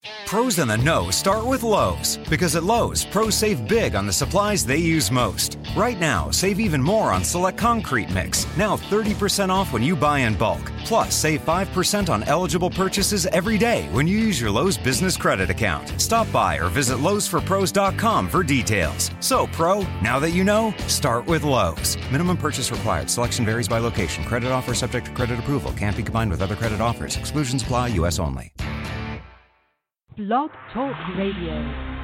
Pros in the know start with Lowe's, because at Lowe's, pros save big on the supplies they use most. Right now, save even more on select concrete mix, now 30% off when you buy in bulk. Plus, save 5% on eligible purchases every day when you use your Lowe's Business Credit account. Stop by or visit lowesforpros.com for details. So, pro, now that you know, start with Lowe's. Minimum purchase required. Selection varies by location. Credit offer subject to credit approval. Can't be combined with other credit offers. Exclusions apply. U.S. only. Blog Talk Radio.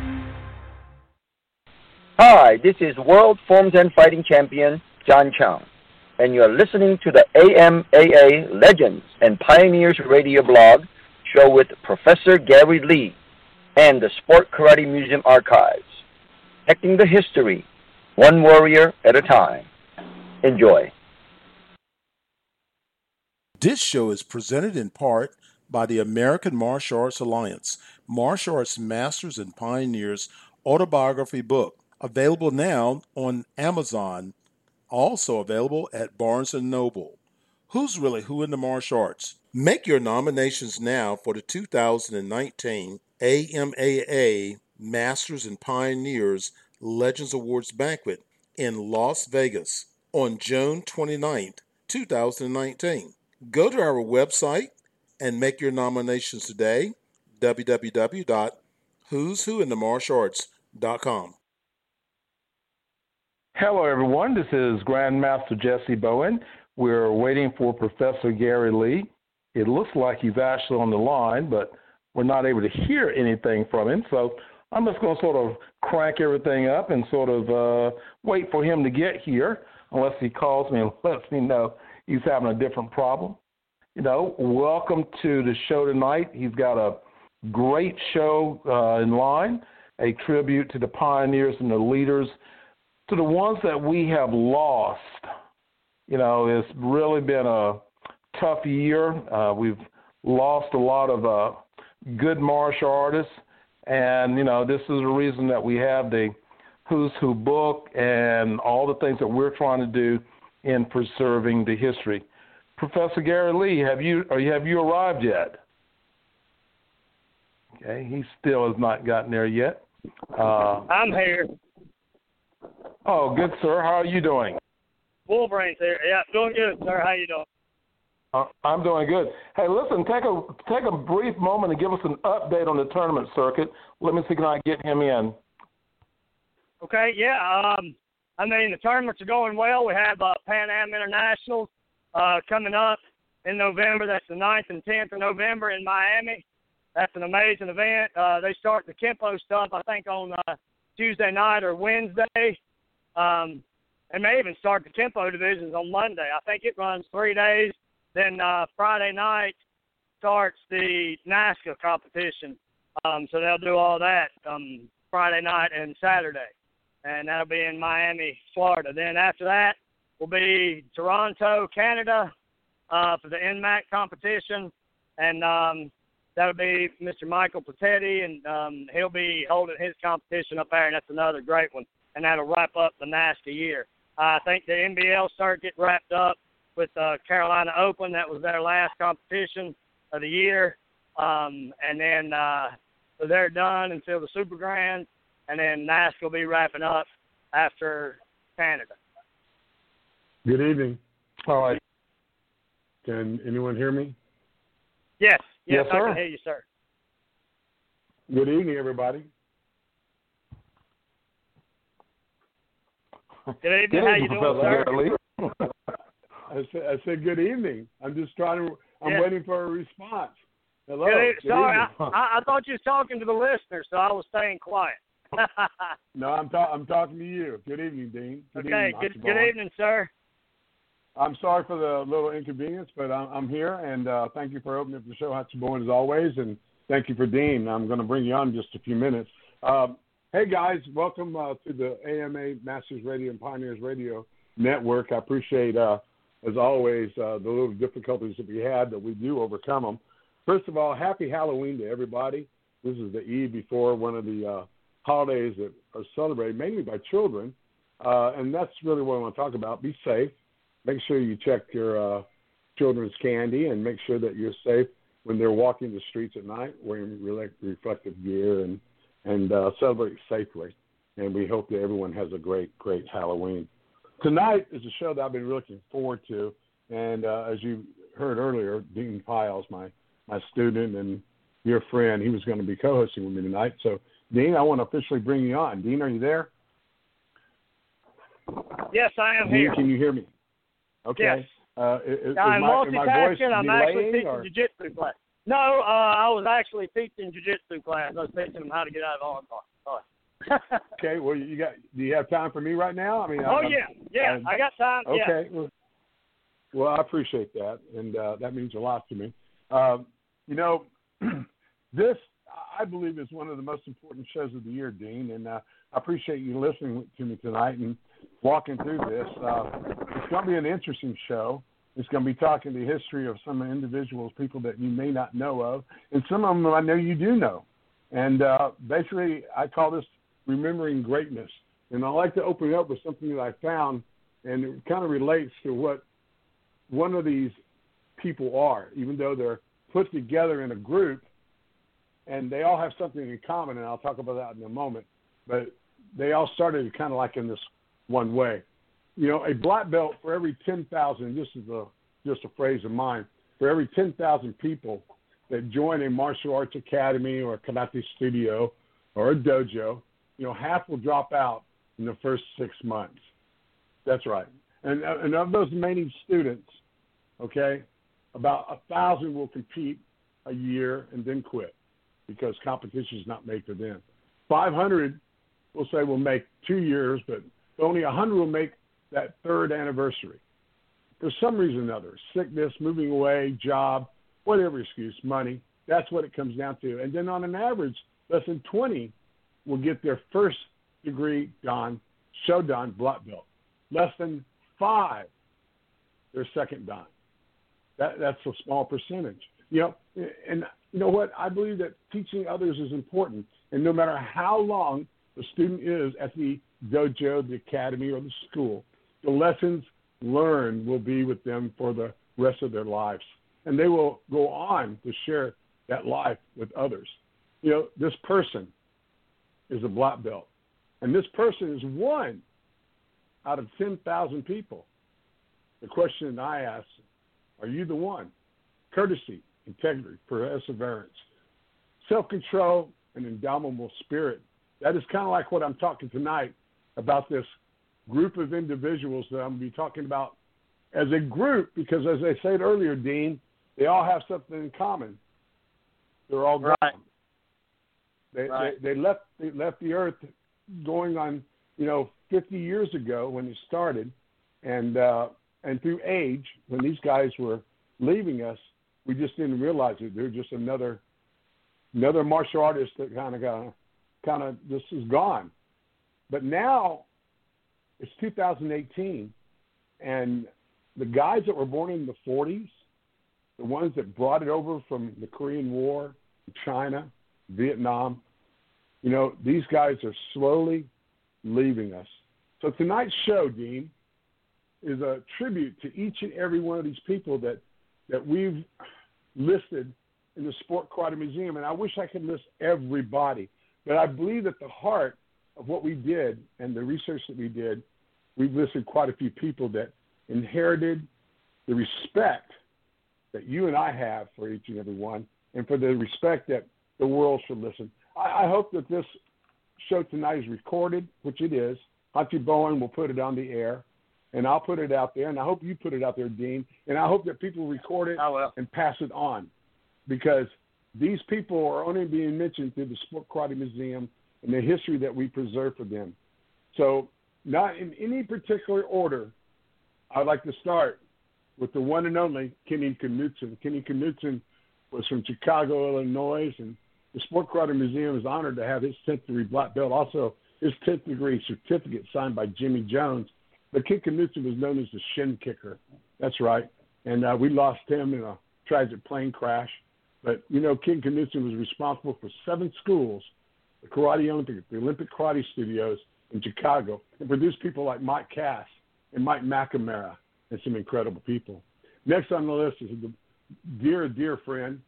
Hi, this is World Forms and Fighting Champion John Chung, and you're listening to the AMAA Legends and Pioneers Radio blog show with Professor Gary Lee and the Sport Karate Museum Archives, protecting the history, one warrior at a time. Enjoy. This show is presented in part by the American Martial Arts Alliance, Martial Arts Masters and Pioneers autobiography book, available now on Amazon, also available at Barnes & Noble. Who's really who in the martial arts? Make your nominations now for the 2019 AMAA Masters and Pioneers Legends Awards Banquet in Las Vegas on June 29th, 2019. Go to our website and make your nominations today, www.who'swhointhemartialarts.com. Hello, everyone. This is Grandmaster Jesse Bowen. We're waiting for Professor Gary Lee. It looks like he's actually on the line, but we're not able to hear anything from him. So I'm just going to sort of crank everything up and sort of wait for him to get here, unless he calls me and lets me know he's having a different problem. You know, welcome to the show tonight. He's got a great show in line, a tribute to the pioneers and the leaders, to the ones that we have lost. You know, it's really been a tough year. We've lost a lot of good martial artists, and, you know, this is the reason that we have the Who's Who book and all the things that we're trying to do in preserving the history. Professor Gary Lee, have you arrived yet? Okay, he still has not gotten there yet. I'm here. Oh, good, sir. How are you doing? Wolverine's here. Yeah, doing good, sir. How you doing? I'm doing good. Hey, listen, take a brief moment and give us an update on the tournament circuit. Let me see, can I get him in? Okay, yeah. I mean, the tournaments are going well. We have Pan Am Internationals coming up in November. That's the 9th and 10th of November in Miami. That's an amazing event. They start the Kempo stuff, I think, on Tuesday night or Wednesday. They may even start the Kempo divisions on Monday. I think it runs 3 days. Then Friday night starts the NASCA competition. So they'll do all that Friday night and Saturday. And that'll be in Miami, Florida. Then after that will be Toronto, Canada for the NMAC competition. And that'll be Mr. Michael Patetti, and he'll be holding his competition up there, and that's another great one. And that'll wrap up the NASCA year. I think the NBL circuit wrapped up with Carolina Open. That was their last competition of the year. And then so they're done until the Super Grand, and then NASCA will be wrapping up after Canada. Good evening. All right. Can anyone hear me? Yes, Yes, I sir. can hear you, sir. Good evening, everybody. Good evening. How you doing, Professor sir? Gary Lee. I said good evening. I'm just I'm waiting for a response. Hello. Good Good Sorry, evening. I thought you was talking to the listener, so I was staying quiet. No, I'm talking to you. Good evening, Dean. Okay, evening, good evening, sir. I'm sorry for the little inconvenience, but I'm here, and thank you for opening up the show, Hatchaboy, as always, and thank you for Dean. I'm going to bring you on in just a few minutes. Hey, guys, welcome to the AMA Masters Radio and Pioneers Radio Network. I appreciate, as always, the little difficulties that we had, that we do overcome them. First of all, happy Halloween to everybody. This is the eve before one of the holidays that are celebrated mainly by children, and that's really what I want to talk about. Be safe. Make sure you check your children's candy and make sure that you're safe when they're walking the streets at night wearing reflective gear and celebrate safely. And we hope that everyone has a great, great Halloween. Tonight is a show that I've been looking forward to. And as you heard earlier, Dean Piles, my student and dear friend, he was going to be co-hosting with me tonight. So, Dean, I want to officially bring you on. Dean, are you there? Yes, I am Dean, here. can you hear me? Okay. Yes. I'm multitasking. I'm actually teaching jiu-jitsu class. No, I was actually teaching jiu-jitsu class. I was teaching them how to get out of armbar. Okay. Well, do you have time for me right now? I mean. Yeah. I got time. Okay. Yeah. Well, I appreciate that, and that means a lot to me. This, I believe, is one of the most important shows of the year, Dean, and I appreciate you listening to me tonight and walking through this. It's going to be an interesting show. It's going to be talking the history of some individuals, people that you may not know of, and some of them I know you do know. And basically, I call this Remembering Greatness. And I like to open it up with something that I found, and it kind of relates to what one of these people are, even though they're put together in a group, and they all have something in common, and I'll talk about that in a moment. But they all started kind of like in this one way. A black belt for every 10,000, this is just a phrase of mine, for every 10,000 people that join a martial arts academy or a karate studio or a dojo, half will drop out in the first 6 months. That's right. And of those remaining students, okay, about 1,000 will compete a year and then quit because competition is not made for them. 500 we'll say will make 2 years, but only 100 will make that third anniversary. For some reason or another, sickness, moving away, job, whatever excuse, money, that's what it comes down to. And then on an average, less than 20 will get their first degree Shodan black belt. Less than 5, their second dan. That's a small percentage. And you know what? I believe that teaching others is important. And no matter how long the student is at the dojo, the academy, or the school, the lessons learned will be with them for the rest of their lives. And they will go on to share that life with others. This person is a black belt. And this person is one out of 10,000 people. The question I ask, are you the one? Courtesy, integrity, perseverance, self-control, and indomitable spirit. That is kind of like what I'm talking tonight about this group of individuals that I'm going to be talking about as a group, because as I said earlier, Dean, they all have something in common. They're all gone. They left the earth going on, 50 years ago when it started, and through age, when these guys were leaving us, we just didn't realize it. They're just another martial artist that kind of just is gone. But now it's 2018, and the guys that were born in the 40s, the ones that brought it over from the Korean War, China, Vietnam, these guys are slowly leaving us. So tonight's show, Dean, is a tribute to each and every one of these people that we've listed in the Sport Karate Museum. And I wish I could list everybody. But I believe at the heart of what we did and the research that we did, we've listed quite a few people that inherited the respect that you and I have for each and every one, and for the respect that the world should listen. I hope that this show tonight is recorded, which it is. Auntie Bowen will put it on the air, and I'll put it out there, and I hope you put it out there, Dean, and I hope that people record it and pass it on, because these people are only being mentioned through the Sport Karate Museum and the history that we preserve for them. So not in any particular order, I'd like to start with the one and only Kenny Knudsen. Kenny Knudsen was from Chicago, Illinois, and the Sport Karate Museum is honored to have his 10th degree black belt, also his 10th degree certificate signed by Jimmy Jones. But Ken Knudsen was known as the shin kicker. That's right. And we lost him in a tragic plane crash. But, Ken Knudsen was responsible for 7 schools, the Karate Olympic, the Olympic Karate Studios in Chicago, and produced people like Mike Cass and Mike McNamara and some incredible people. Next on the list is a dear, dear friend,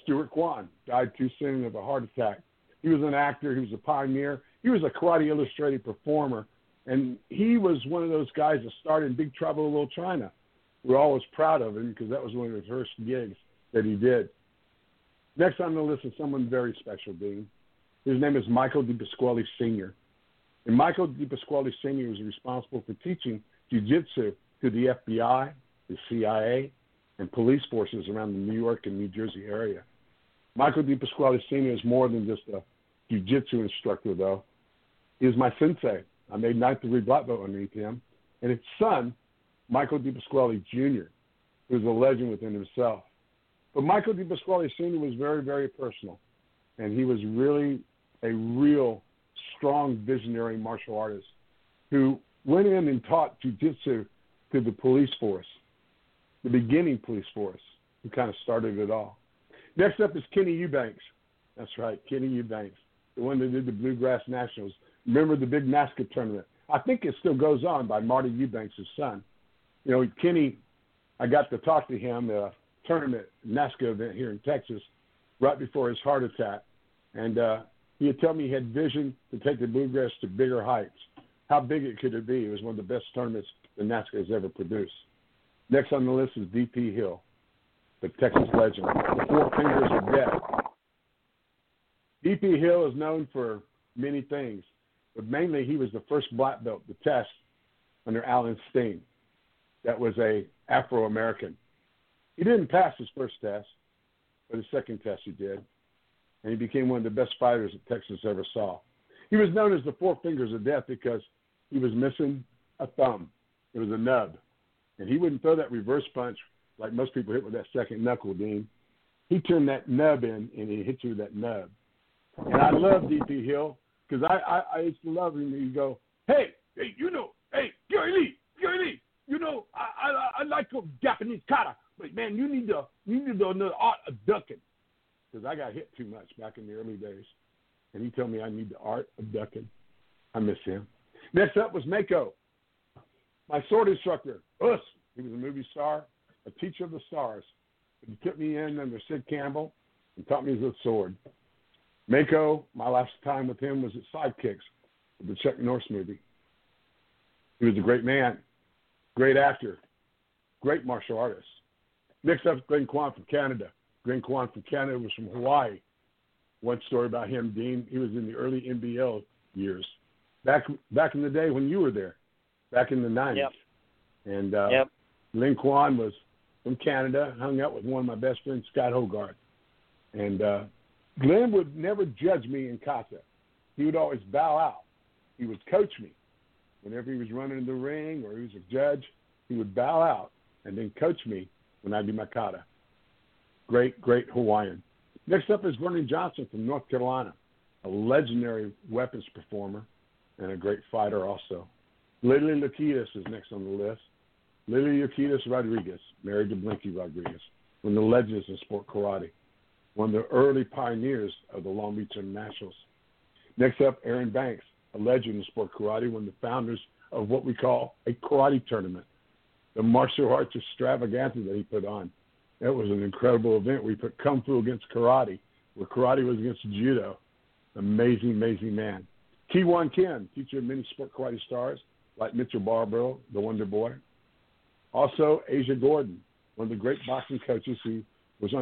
Stuart Kwan died too soon of a heart attack. He was an actor. He was a pioneer. He was a Karate Illustrated performer. And he was one of those guys that started in Big Trouble in Little China. We're always proud of him because that was one of his first gigs that he did. Next on the list is someone very special, Dean. His name is Michael DePasquale Sr. And Michael DePasquale Sr. was responsible for teaching jiu-jitsu to the FBI, the CIA, and police forces around the New York and New Jersey area. Michael DePasquale Sr. is more than just a jiu-jitsu instructor, though. He is my sensei. I made 9th degree black belt underneath him. And his son, Michael DePasquale Jr., who is a legend within himself. But Michael DePasquale Sr. was very, very personal. And he was really a real strong visionary martial artist who went in and taught jiu-jitsu to the police force, the beginning police force, who kind of started it all. Next up is Kenny Eubanks. That's right, Kenny Eubanks, the one that did the Bluegrass Nationals. Remember the big NASCA tournament? I think it still goes on by Marty Eubanks' son. You know, Kenny, I got to talk to him at a tournament, NASCA event here in Texas, right before his heart attack. And he had told me he had vision to take the Bluegrass to bigger heights. How big it could it be? It was one of the best tournaments that NASCA has ever produced. Next on the list is D.P. Hill, the Texas legend, the Four Fingers of Death. D.P. Hill is known for many things, but mainly he was the first black belt to test under Alan Steen. That was a Afro-American. He didn't pass his first test, but his second test he did, and he became one of the best fighters that Texas ever saw. He was known as the Four Fingers of Death because he was missing a thumb. It was a nub, and he wouldn't throw that reverse punch like most people hit with that second knuckle, Dean. He turned that nub in, and he hit you with that nub. And I love D.P. Hill because I used to love him. He'd go, hey, you know, hey, Gary Lee, you know, I like a Japanese kata, but man, you need to know the art of ducking because I got hit too much back in the early days. And he told me I need the art of ducking. I miss him. Next up was Mako, my sword instructor. Us. He was a movie star, a teacher of the stars. He took me in under Sid Campbell and taught me the sword. Mako, my last time with him was at Sidekicks, the Chuck Norris movie. He was a great man, great actor, great martial artist. Next up, Glenn Kwan from Canada. Glenn Kwan from Canada was from Hawaii. One story about him, Dean, he was in the early NBL years, back in the day when you were there, back in the 90s. Yep. And Glenn Kwan was from Canada, hung out with one of my best friends, Scott Hogarth. And Glenn would never judge me in kata. He would always bow out. He would coach me. Whenever he was running in the ring or he was a judge, he would bow out and then coach me when I do my kata. Great, great Hawaiian. Next up is Vernon Johnson from North Carolina, a legendary weapons performer and a great fighter also. Lily Lakitas is next on the list. Lily Lakitas Rodriguez, married to Blinky Rodriguez, one of the legends in sport karate, one of the early pioneers of the Long Beach Internationals. Next up, Aaron Banks, a legend in sport karate, one of the founders of what we call a karate tournament, the martial arts extravaganza that he put on. That was an incredible event where he put Kung Fu against karate, where karate was against judo. Amazing, amazing man. Ki-Wan Kim, teacher of many sport karate stars, like Mitchell Barbaro, the Wonder Boy. Also, Asia Gordon, one of the great boxing coaches who was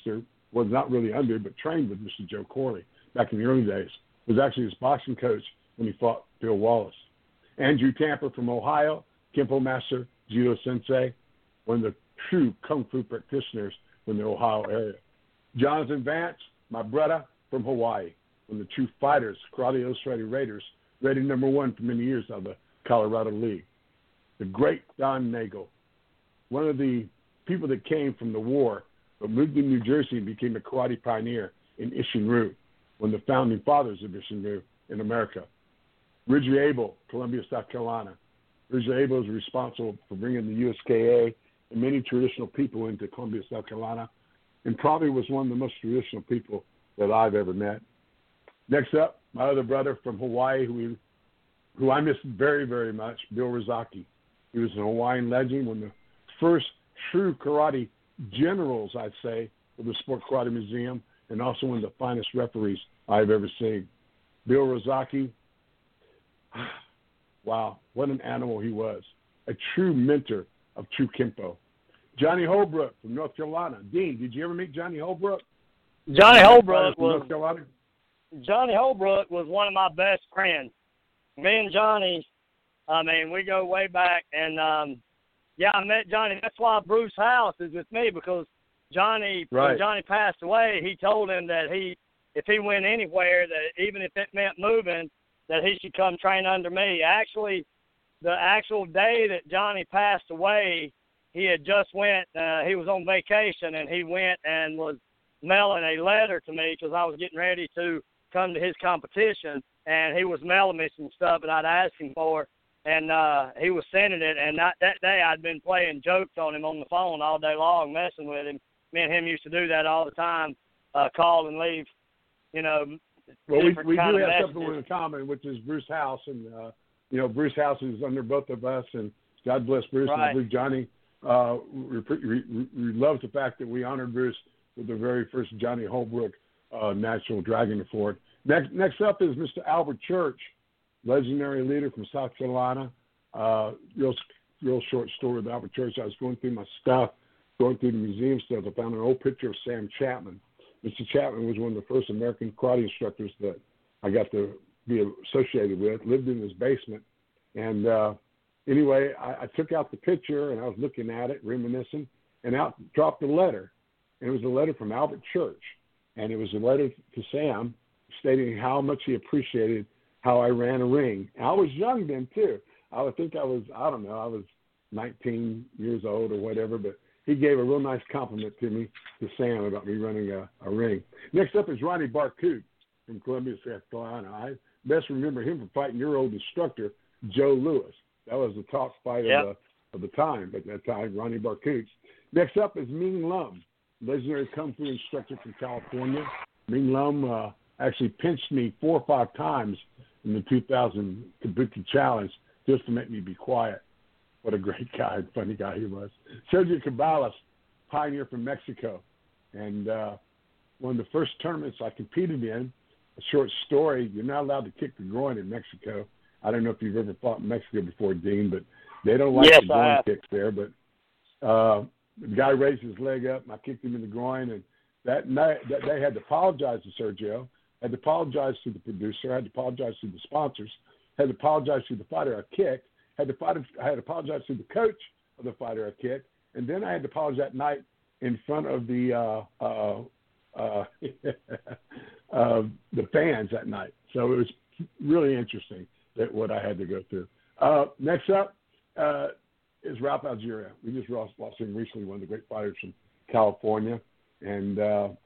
not really under, but trained with Mr. Joe Corley back in the early days, was actually his boxing coach when he fought Bill Wallace. Andrew Tamper from Ohio, Kempo master, judo sensei, one of the true Kung Fu practitioners in the Ohio area. Jonathan Vance, my brother from Hawaii, one of the true fighters, Karate Illustrated Raiders, rated number 1 for many years out of the Colorado League. The great Don Nagel, one of the people that came from the war, but moved to New Jersey and became a karate pioneer in Isshin-Ryu, one of the founding fathers of Isshin-Ryu in America. Ridgely Abel, Columbia, South Carolina. Ridgely Abel is responsible for bringing the USKA and many traditional people into Columbia, South Carolina, and probably was one of the most traditional people that I've ever met. Next up, my other brother from Hawaii, who I miss very, very much, Bill Rizaki. He was a Hawaiian legend, one of the first true karate generals, I'd say, of the Sport Karate Museum and also one of the finest referees I've ever seen. Bill Rozaki, wow, what an animal he was. A true mentor of true Kempo. Johnny Holbrook from North Carolina. Dean, did you ever meet Johnny Holbrook? Johnny Holbrook North Carolina? Johnny Holbrook was one of my best friends. Me and Johnny, I mean, we go way back. And, I met Johnny. That's why Bruce House is with me, because Johnny, when Johnny passed away, he told him that if he went anywhere, that even if it meant moving, that he should come train under me. Actually, the actual day that Johnny passed away, he had just went, he was on vacation, and he went and was mailing a letter to me because I was getting ready to come to his competition, and he was mailing me some stuff that I'd asked him for, and he was sending it, and that day I'd been playing jokes on him on the phone all day long, messing with him. Me and him used to do that all the time, call and leave, Well, we do have something in common, which is Bruce House, and, Bruce House is under both of us, and God bless Bruce, and I believe Johnny loves the fact that we honored Bruce with the very first Johnny Holbrook National Dragon Award. Next up is Mr. Albert Church, legendary leader from South Carolina. Real short story with Albert Church. I was going through my stuff, going through the museum stuff. I found an old picture of Sam Chapman. Mr. Chapman was one of the first American karate instructors that I got to be associated with, lived in his basement. And anyway, I took out the picture, and I was looking at it, reminiscing, and out dropped a letter. And it was a letter from Albert Church. And it was a letter to Sam stating how much he appreciated how I ran a ring. And I was young then, too. I would think I was 19 years old or whatever, but he gave a real nice compliment to me, to Sam, about me running a ring. Next up is Ronnie Barcoot from Columbia, South Carolina. I best remember him from fighting your old instructor, Joe Lewis. That was the top fight of the time at that time, Ronnie Barcoot. Next up is Ming Lum, legendary Kung Fu instructor from California. Ming Lum actually pinched me 4 or 5 times in the 2000 Kabuki Challenge just to make me be quiet. What a great guy, funny guy he was. Sergio Cabales, pioneer from Mexico. And one of the first tournaments I competed in, a short story, you're not allowed to kick the groin in Mexico. I don't know if you've ever fought in Mexico before, Dean, but they don't like the groin kicks there. But the guy raised his leg up, and I kicked him in the groin. And that night, they had to apologize to Sergio, had to apologize to the producer, had to apologize to the sponsors, had to apologize to the fighter I kicked, I had to apologize to the coach of the fighter I kicked, and then I had to apologize that night in front of the fans that night. So it was really interesting what I had to go through. Next up is Ralph Algeria. We just lost him recently, one of the great fighters from California, and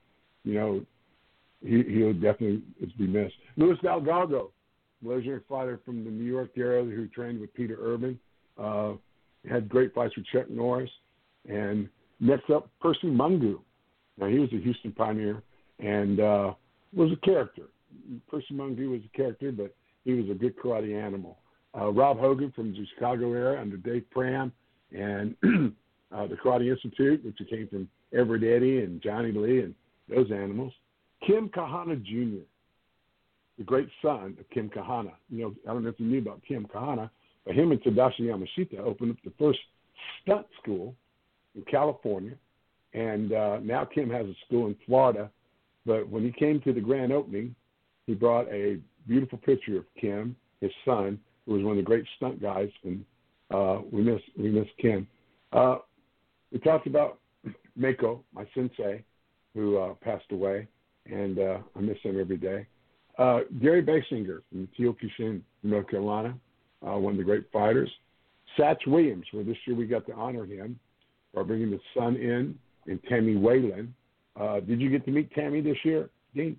he'll definitely be missed. Luis Delgado, legendary fighter from the New York area who trained with Peter Urban, had great fights with Chuck Norris. And next up, Percy Mungu. Now, he was a Houston pioneer and was a character. Percy Mungu was a character, but he was a good karate animal. Rob Hogan from the Chicago area under Dave Pram and the Karate Institute, which came from Everett Eddy and Johnny Lee and those animals. Kim Kahana Jr., the great son of Kim Kahana. I don't know if you knew about Kim Kahana, but him and Tadashi Yamashita opened up the first stunt school in California. And now Kim has a school in Florida. But when he came to the grand opening, he brought a beautiful picture of Kim, his son, who was one of the great stunt guys. And we miss Kim. We talked about Mako, my sensei, who passed away. And I miss him every day. Gary Basinger from Teal-Kishin, North Carolina, one of the great fighters. Satch Williams, where this year we got to honor him by bringing his son in, and Tammy Whalen. Did you get to meet Tammy this year, Dean?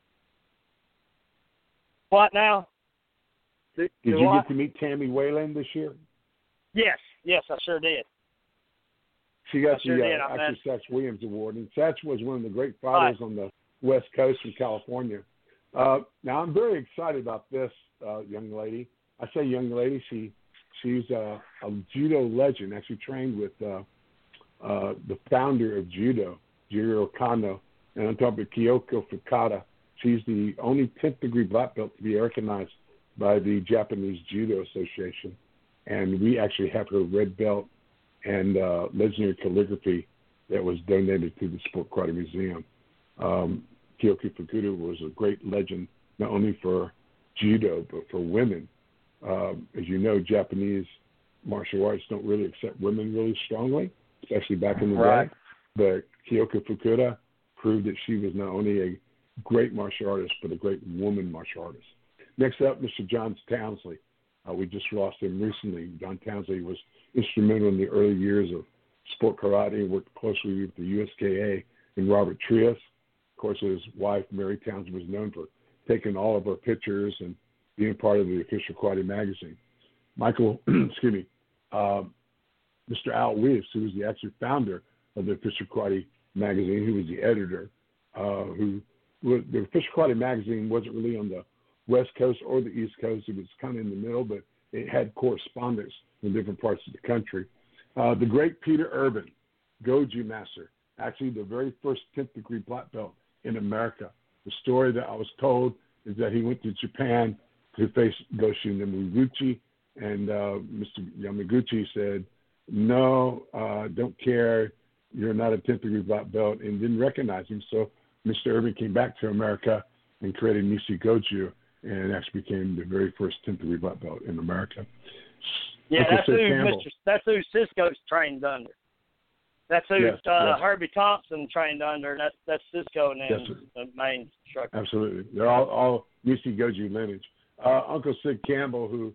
What now? Did you get to meet Tammy Whalen this year? Yes, I sure did. She got the Satch Williams Award, and Satch was one of the great fighters on the West Coast in California. Now, I'm very excited about this young lady. I say young lady. She's a judo legend, actually trained with the founder of judo, Jiro Kano. And on top of Kyoko Fukada, she's the only 10th degree black belt to be recognized by the Japanese Judo Association. And we actually have her red belt and legendary calligraphy that was donated to the Sport Karate Museum. Kyoko Fukada was a great legend, not only for judo, but for women. As you know, Japanese martial arts don't really accept women really strongly, especially back in the day. But Kyoko Fukada proved that she was not only a great martial artist, but a great woman martial artist. Next up, Mr. John Townsley. We just lost him recently. John Townsley was instrumental in the early years of sport karate, worked closely with the USKA and Robert Trias. Of course, his wife, Mary Townsley, was known for taking all of our pictures and being part of the official karate magazine. Michael, Mr. Al Weiss, who was the actual founder of the official karate magazine, who was the editor, the official karate magazine wasn't really on the West Coast or the East Coast. It was kind of in the middle, but it had correspondents in different parts of the country. The great Peter Urban, Goju master, actually the very first 10th degree black belt in America. The story that I was told is that he went to Japan to face Goshu Yamaguchi, and Mr. Yamaguchi said, no, don't care, you're not a 10th degree black belt, and didn't recognize him. So Mr. Urban came back to America and created Nisi Goju, and actually became the very first 10th degree black belt in America. Yeah, that's who Cisco's trained under. That's who Herbie Thompson trained under. That's Cisco and the main instructor. Absolutely, they're all Nisi Goju lineage. Uncle Sid Campbell, who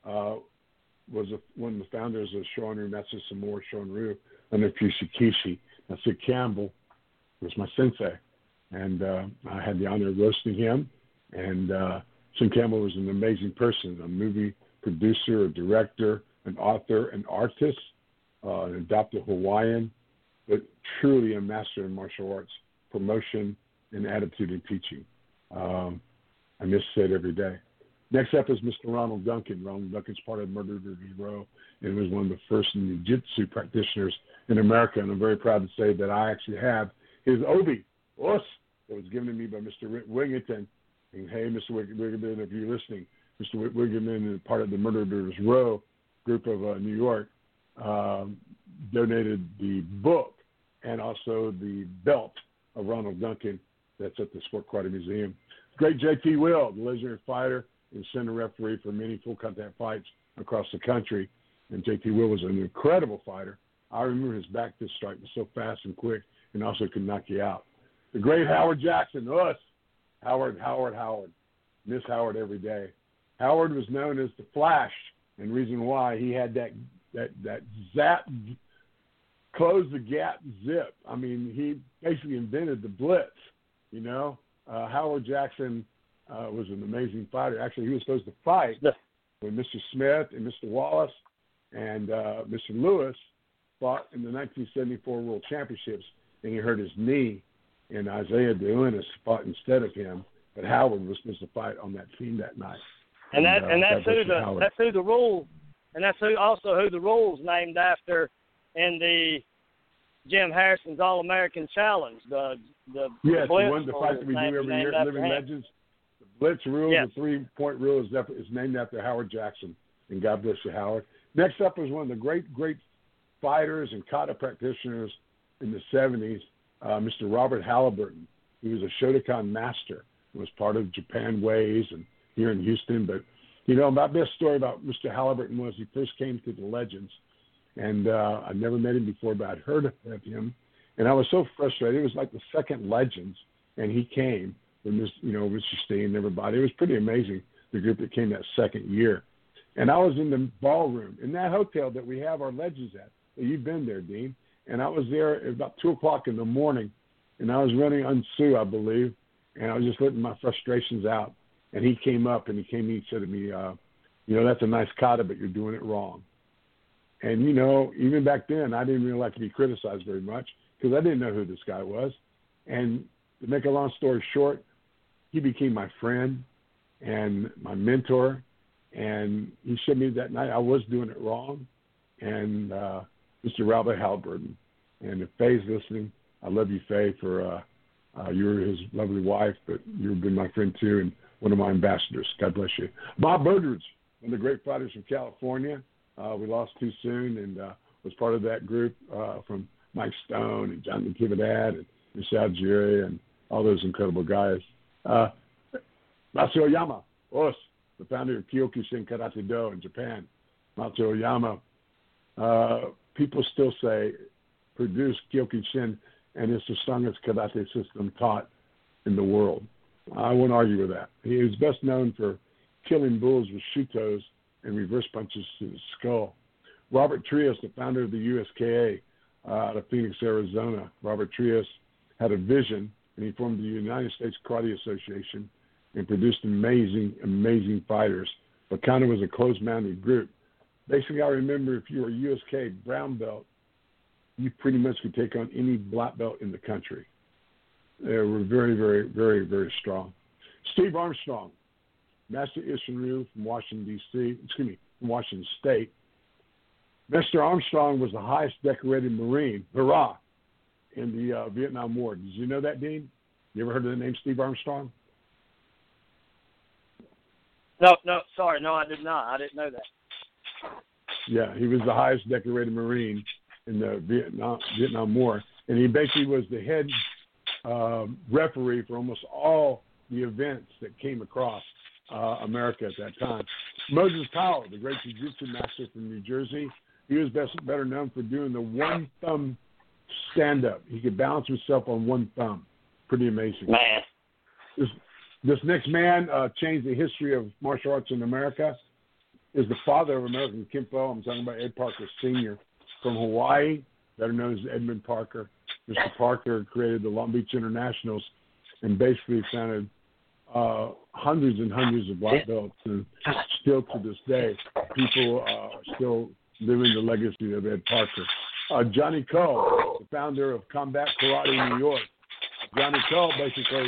was one of the founders of Shorin-ryu Master Samora Shorin-ryu under Fusakishi. Now, Sid Campbell was my sensei, and I had the honor of roasting him. And Sid Campbell was an amazing person, a movie producer, a director, an author, an artist, an adopted Hawaiian, but truly a master in martial arts, promotion, and attitude and teaching. I miss Sid every day. Next up is Mr. Ronald Duncan. Ronald Duncan's part of Murder Row and was one of the first jiu-jitsu practitioners in America. And I'm very proud to say that I actually have his obi, that was given to me by Mr. Rick Wigington. And hey, Mr. Wigington, if you're listening, Mr. Wigington is part of the Murderers Row group of New York, donated the book and also the belt of Ronald Duncan that's at the Sport Karate Museum. Great J.T. Will, the legendary fighter and center referee for many full contact fights across the country. And J.T. Will was an incredible fighter. I remember his back fist strike was so fast and quick and also could knock you out. The great Howard Jackson, Howard. Miss Howard every day. Howard was known as the Flash, and reason why he had that zap, close the gap zip. I mean, he basically invented the blitz, you know. Howard Jackson was an amazing fighter. Actually, he was supposed to fight when Mr. Smith and Mr. Wallace and Mr. Lewis fought in the 1974 World Championships, and he hurt his knee, and Isaiah DeLunas fought instead of him. But Howard was supposed to fight on that team that night. And that's who the rules named after in the Jim Harrison's All-American Challenge. The Blitz the fight that we do every year at Living Legends. The Blitz rule, the 3-point rule is named after Howard Jackson. And God bless you, Howard. Next up is one of the great fighters and kata practitioners in the 70s, Mr. Robert Halliburton. He was a Shotokan master. He was part of Japan Ways and here in Houston. But, you know, my best story about Mr. Halliburton was he first came to the Legends. And I'd never met him before, but I'd heard of him. And I was so frustrated. It was like the second Legends, and he came with Mr. Steen and everybody. It was pretty amazing, the group that came that second year. And I was in the ballroom in that hotel that we have our Legends at. You've been there, Dean. And I was there at about 2 o'clock in the morning, and I was running Unsu, I believe, and I was just letting my frustrations out. And he came up, and he said to me, that's a nice kata, but you're doing it wrong. And, you know, even back then, I didn't really like to be criticized very much because I didn't know who this guy was. And to make a long story short, he became my friend and my mentor. And he showed me that night I was doing it wrong. And Mr. Robert Halliburton. And if Faye's listening, I love you, Faye, for you're his lovely wife, but you've been my friend too, and one of my ambassadors. God bless you. Bob Bergeron, one of the great fighters from California. We lost too soon, and was part of that group from Mike Stone and John Kividat and Mr. Algeria and all those incredible guys. Masao Oyama, the founder of Kyokushin Karate Do in Japan. Masao Oyama, people still say, produced Kyokushin, and it's the strongest karate system taught in the world. I won't argue with that. He is best known for killing bulls with shutos and reverse punches to the skull. Robert Trias, the founder of the USKA out of Phoenix, Arizona. Robert Trias had a vision, and he formed the United States Karate Association and produced amazing fighters, but kind of was a closed-minded group. Basically, I remember if you were a USK brown belt, you pretty much could take on any black belt in the country. They were very, very, very, very strong. Steve Armstrong, Master Isshin-Ryu from Washington State. Mr. Armstrong was the highest decorated Marine, hurrah, in the Vietnam War. Did you know that, Dean? You ever heard of the name Steve Armstrong? No, sorry, no, I did not. I didn't know that. Yeah, he was the highest decorated Marine in the Vietnam War, and he basically was the head referee for almost all the events that came across America at that time. Moses Powell, the great jiu-jitsu master from New Jersey, he was better known for doing the one thumb stand-up. He could balance himself on one thumb. Pretty amazing. Man. This next man changed the history of martial arts in America, is the father of American Kempo. I'm talking about Ed Parker Sr. from Hawaii, better known as Edmund Parker. Mr. Parker created the Long Beach Internationals and basically founded hundreds and hundreds of black belts. And still to this day, people are still living the legacy of Ed Parker. Johnny Cole, the founder of Combat Karate in New York. Johnny Cole basically.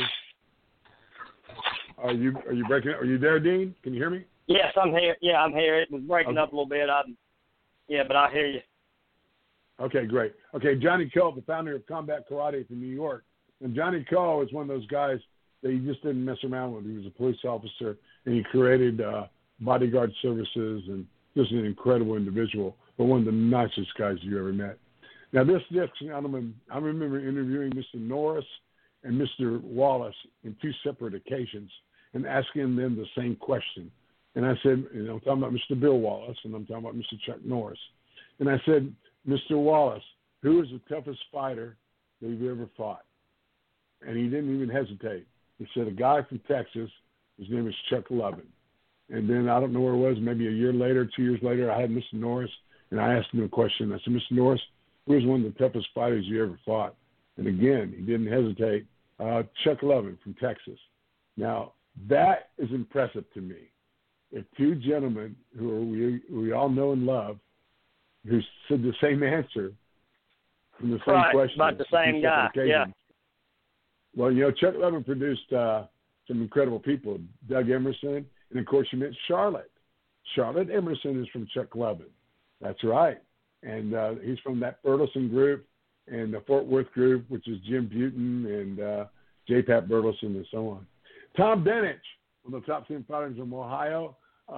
Are you breaking up? Are you there, Dean? Can you hear me? Yes, I'm here. Yeah, I'm here. It was breaking up a little bit. But I hear you. Okay, great. Okay, Johnny Cole, the founder of Combat Karate from New York. And Johnny Cole is one of those guys that you just didn't mess around with. He was a police officer, and he created bodyguard services, and just an incredible individual, but one of the nicest guys you ever met. Now, this gentleman, I remember interviewing Mr. Norris and Mr. Wallace in two separate occasions and asking them the same question. And I said, I'm talking about Mr. Bill Wallace, and I'm talking about Mr. Chuck Norris. And I said, Mr. Wallace, who is the toughest fighter that you've ever fought? And he didn't even hesitate. He said, a guy from Texas, his name is Chuck Lovin. And then I don't know where it was, maybe a year later, 2 years later, I had Mr. Norris, and I asked him a question. I said, Mr. Norris, who is one of the toughest fighters you ever fought? And again, he didn't hesitate. Chuck Lovin from Texas. Now, that is impressive to me. If two gentlemen who we all know and love, who said the same answer from the same question. About the same guy, yeah. Well, Chuck Lovin produced some incredible people. Doug Emerson, and of course you met Charlotte. Charlotte Emerson is from Chuck Lovin. That's right. And he's from that Burleson group and the Fort Worth group, which is Jim Buten and J. Pat Burleson and so on. Tom Benich, one of the top 10 fighters from Ohio.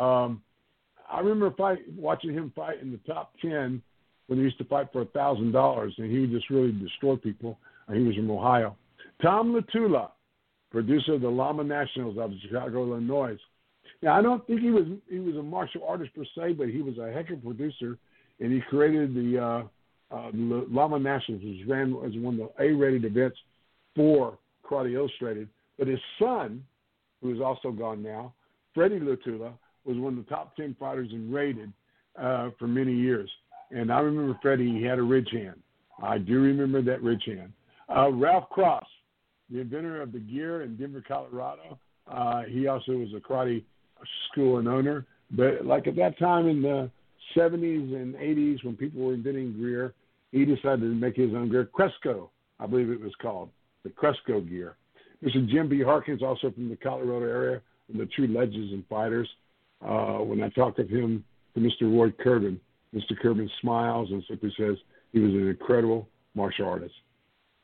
I remember watching him fight in the top 10 when he used to fight for $1,000, and he would just really destroy people. He was from Ohio. Tom Latula, producer of the Lama Nationals out of Chicago, Illinois. Now, I don't think he was a martial artist per se, but he was a heck of a producer, and he created the Lama Nationals, which ran as one of the A-rated events for Karate Illustrated. But his son, who is also gone now, Freddie Latula, was one of the top 10 fighters in rated for many years. And I remember Freddie, he had a ridge hand. I do remember that ridge hand. Ralph Cross, the inventor of the gear in Denver, Colorado. He also was a karate school and owner. But like at that time in the 70s and 80s when people were inventing gear, he decided to make his own gear. Cresco, I believe it was called, the Cresco gear. Mr. Jim B. Harkins, also from the Colorado area, and the true legends and fighters. When I talked of him to Mr. Roy Kerben, Mr. Kerben smiles and simply says he was an incredible martial artist.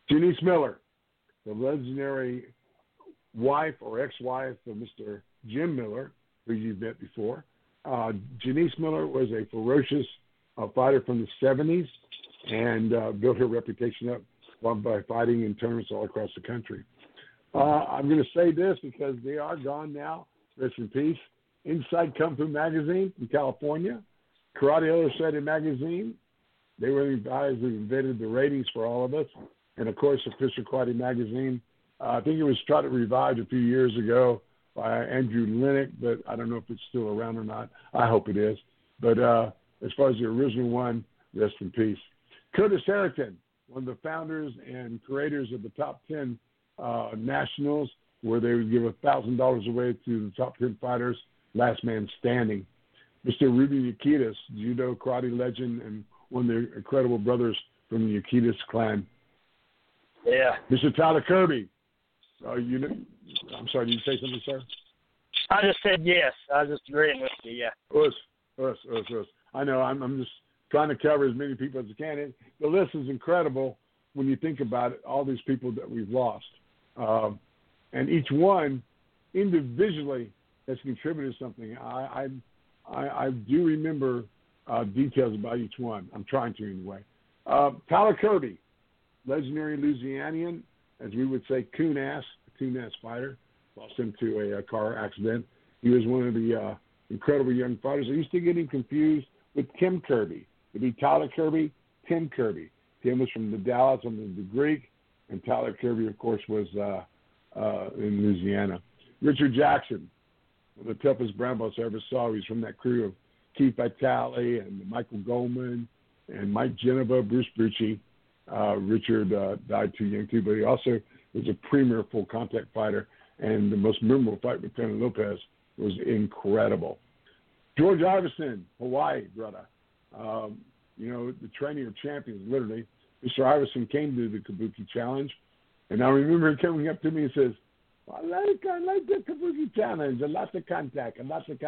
Janice Miller, the legendary wife or ex-wife of Mr. Jim Miller, who you've met before. Janice Miller was a ferocious fighter from the 70s and built her reputation up by fighting in tournaments all across the country. I'm going to say this because they are gone now. Rest in peace. Inside Kung Fu Magazine from California, Karate Illustrated Magazine. They were the guys who invented the ratings for all of us. And, of course, Official Karate Magazine. I think it was tried to revive a few years ago by Andrew Lennox, but I don't know if it's still around or not. I hope it is. But as far as the original one, rest in peace. Curtis Harrington, one of the founders and creators of the Top 10 Nationals, where they would give $1,000 away to the top 10 fighters, last man standing. Mr. Ruby Yakitas, judo karate legend and one of the incredible brothers from the Yakitas clan. Yeah. Mr. Tyler Kirby. I'm sorry, did you say something, sir? I just said yes. I was just agreeing with you, yeah. Us. I know, I'm just trying to cover as many people as I can. The list is incredible when you think about it, all these people that we've lost. And each one individually has contributed something. I do remember details about each one. I'm trying to anyway. Tyler Kirby, legendary Louisianian, as we would say, coon-ass fighter. Lost him to a car accident. He was one of the incredible young fighters. I used to get him confused with Tim Kirby. It'd be Tyler Kirby, Tim Kirby. Tim was from the Dallas under the Greek, and Tyler Kirby, of course, was in Louisiana. Richard Jackson, one of the toughest brown belts I ever saw. He's from that crew of Keith Vitale and Michael Goldman and Mike Geneva, Bruce Bucci. Richard died too young, too, but he also was a premier full contact fighter, and the most memorable fight with Tony Lopez was incredible. George Iverson, Hawaii, brother. The training of champions, literally. Mr. Iverson came to the Kabuki Challenge, and I remember him coming up to me and says, I like the Kabuki Challenge, a lot of contact.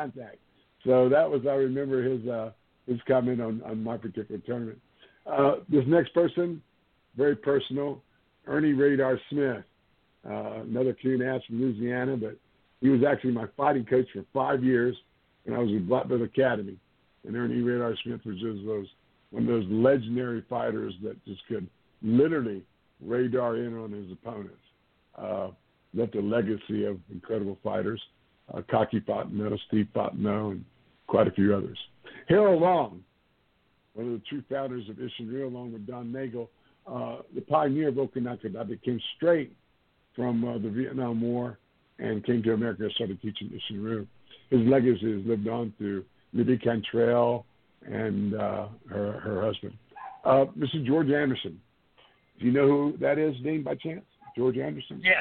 So that was, I remember his comment on my particular tournament. This next person, very personal, Ernie Radar Smith, another coon-ass from Louisiana, but he was actually my fighting coach for 5 years when I was with Black Belt Academy. And Ernie Radar Smith was just one of those legendary fighters that just could literally radar in on his opponents. Left a legacy of incredible fighters, Kaki Fontenot, Steve Fontenot, and quite a few others. Harold Long, one of the true founders of Isshin-Ryu, along with Don Nagel, the pioneer of Okinawa, that came straight from the Vietnam War and came to America and started teaching Isshin-Ryu. His legacy has lived on through Libby Cantrell and her husband. Mr. George Anderson. Do you know who that is, Dean, by chance? George Anderson? Yes.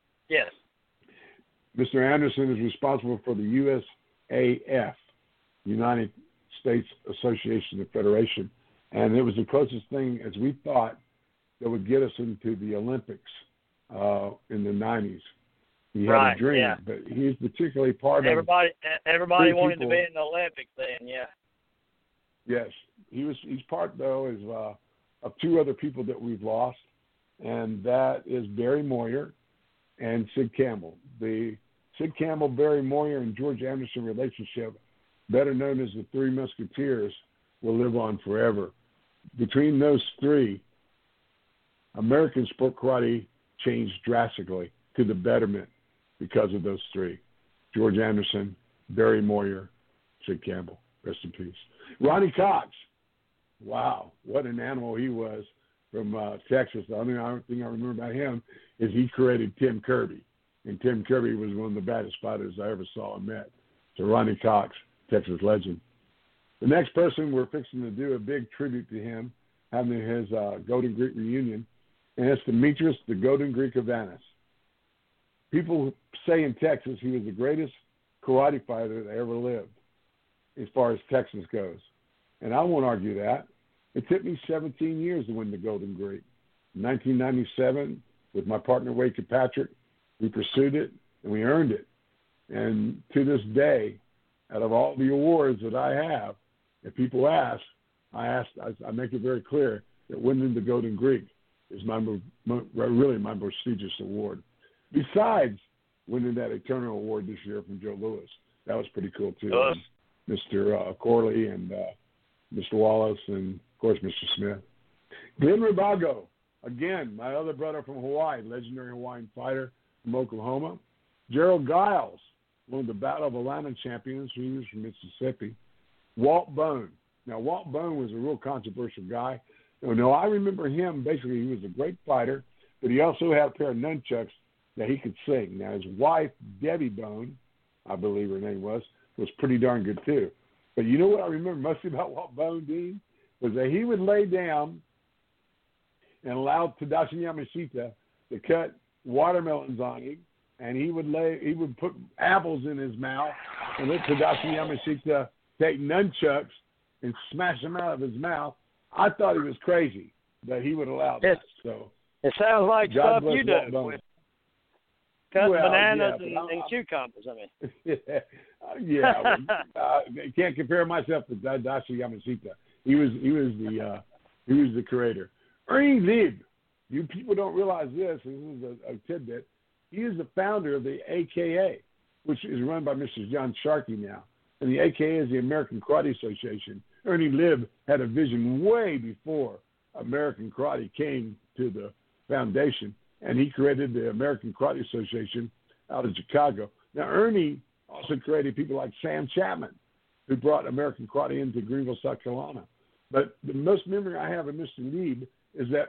Mr. Anderson is responsible for the USAF, United States Association of Federation, and it was the closest thing, as we thought, that would get us into the Olympics in the 90s. He had a dream, but he's particularly part everybody wanted to be in the Olympics then, yeah. Yes, he's part, though, of two other people that we've lost, and that is Barry Moyer and Sid Campbell. The Sid Campbell, Barry Moyer, and George Anderson relationship, better known as the Three Musketeers, will live on forever. Between those three, American sport karate changed drastically to the betterment because of those three. George Anderson, Barry Moyer, Sid Campbell. Rest in peace. Ronnie Cox. Wow, what an animal he was from Texas. The only thing I remember about him is he created Tim Kirby. And Tim Kirby was one of the baddest fighters I ever saw and met. So Ronnie Cox, Texas legend. The next person, we're fixing to do a big tribute to him, having his Golden Greek reunion, and it's Demetrius the Golden Greek Avanis. People say in Texas he was the greatest karate fighter that ever lived, as far as Texas goes. And I won't argue that. It took me 17 years to win the Golden Greek. In 1997, with my partner Wade Kirkpatrick, we pursued it and we earned it. And to this day, out of all the awards that I have, if people ask, I make it very clear that winning the Golden Greek is really my prestigious award. Besides winning that Eternal Award this year from Joe Louis. That was pretty cool, too. Mr. Corley and Mr. Wallace and, of course, Mr. Smith. Glenn Ribago, again, my other brother from Hawaii, legendary Hawaiian fighter from Oklahoma. Gerald Giles, one of the Battle of Atlanta champions, he was from Mississippi. Walt Bone. Now, Walt Bone was a real controversial guy. No, I remember him. Basically, he was a great fighter, but he also had a pair of nunchucks that he could sing. Now, his wife, Debbie Bone, I believe her name was pretty darn good, too. But you know what I remember mostly about Walt Bone, Dean? Was that he would lay down and allow Tadashi Yamashita to cut watermelons on him, and he would put apples in his mouth and let Tadashi Yamashita take nunchucks and smash them out of his mouth. I thought he was crazy that he would allow that. So it sounds like God stuff you do. Cut bananas and cucumbers. I mean, I can't compare myself to Tadashi Yamashita. He was the creator. Ernie Lieb. You people don't realize this. This is a tidbit. He is the founder of the AKA, which is run by Mr. John Sharkey now. And the AKA is the American Karate Association. Ernie Lieb had a vision way before American Karate came to the foundation, and he created the American Karate Association out of Chicago. Now, Ernie also created people like Sam Chapman, who brought American Karate into Greenville, South Carolina. But the most memory I have of Mr. Lieb is that,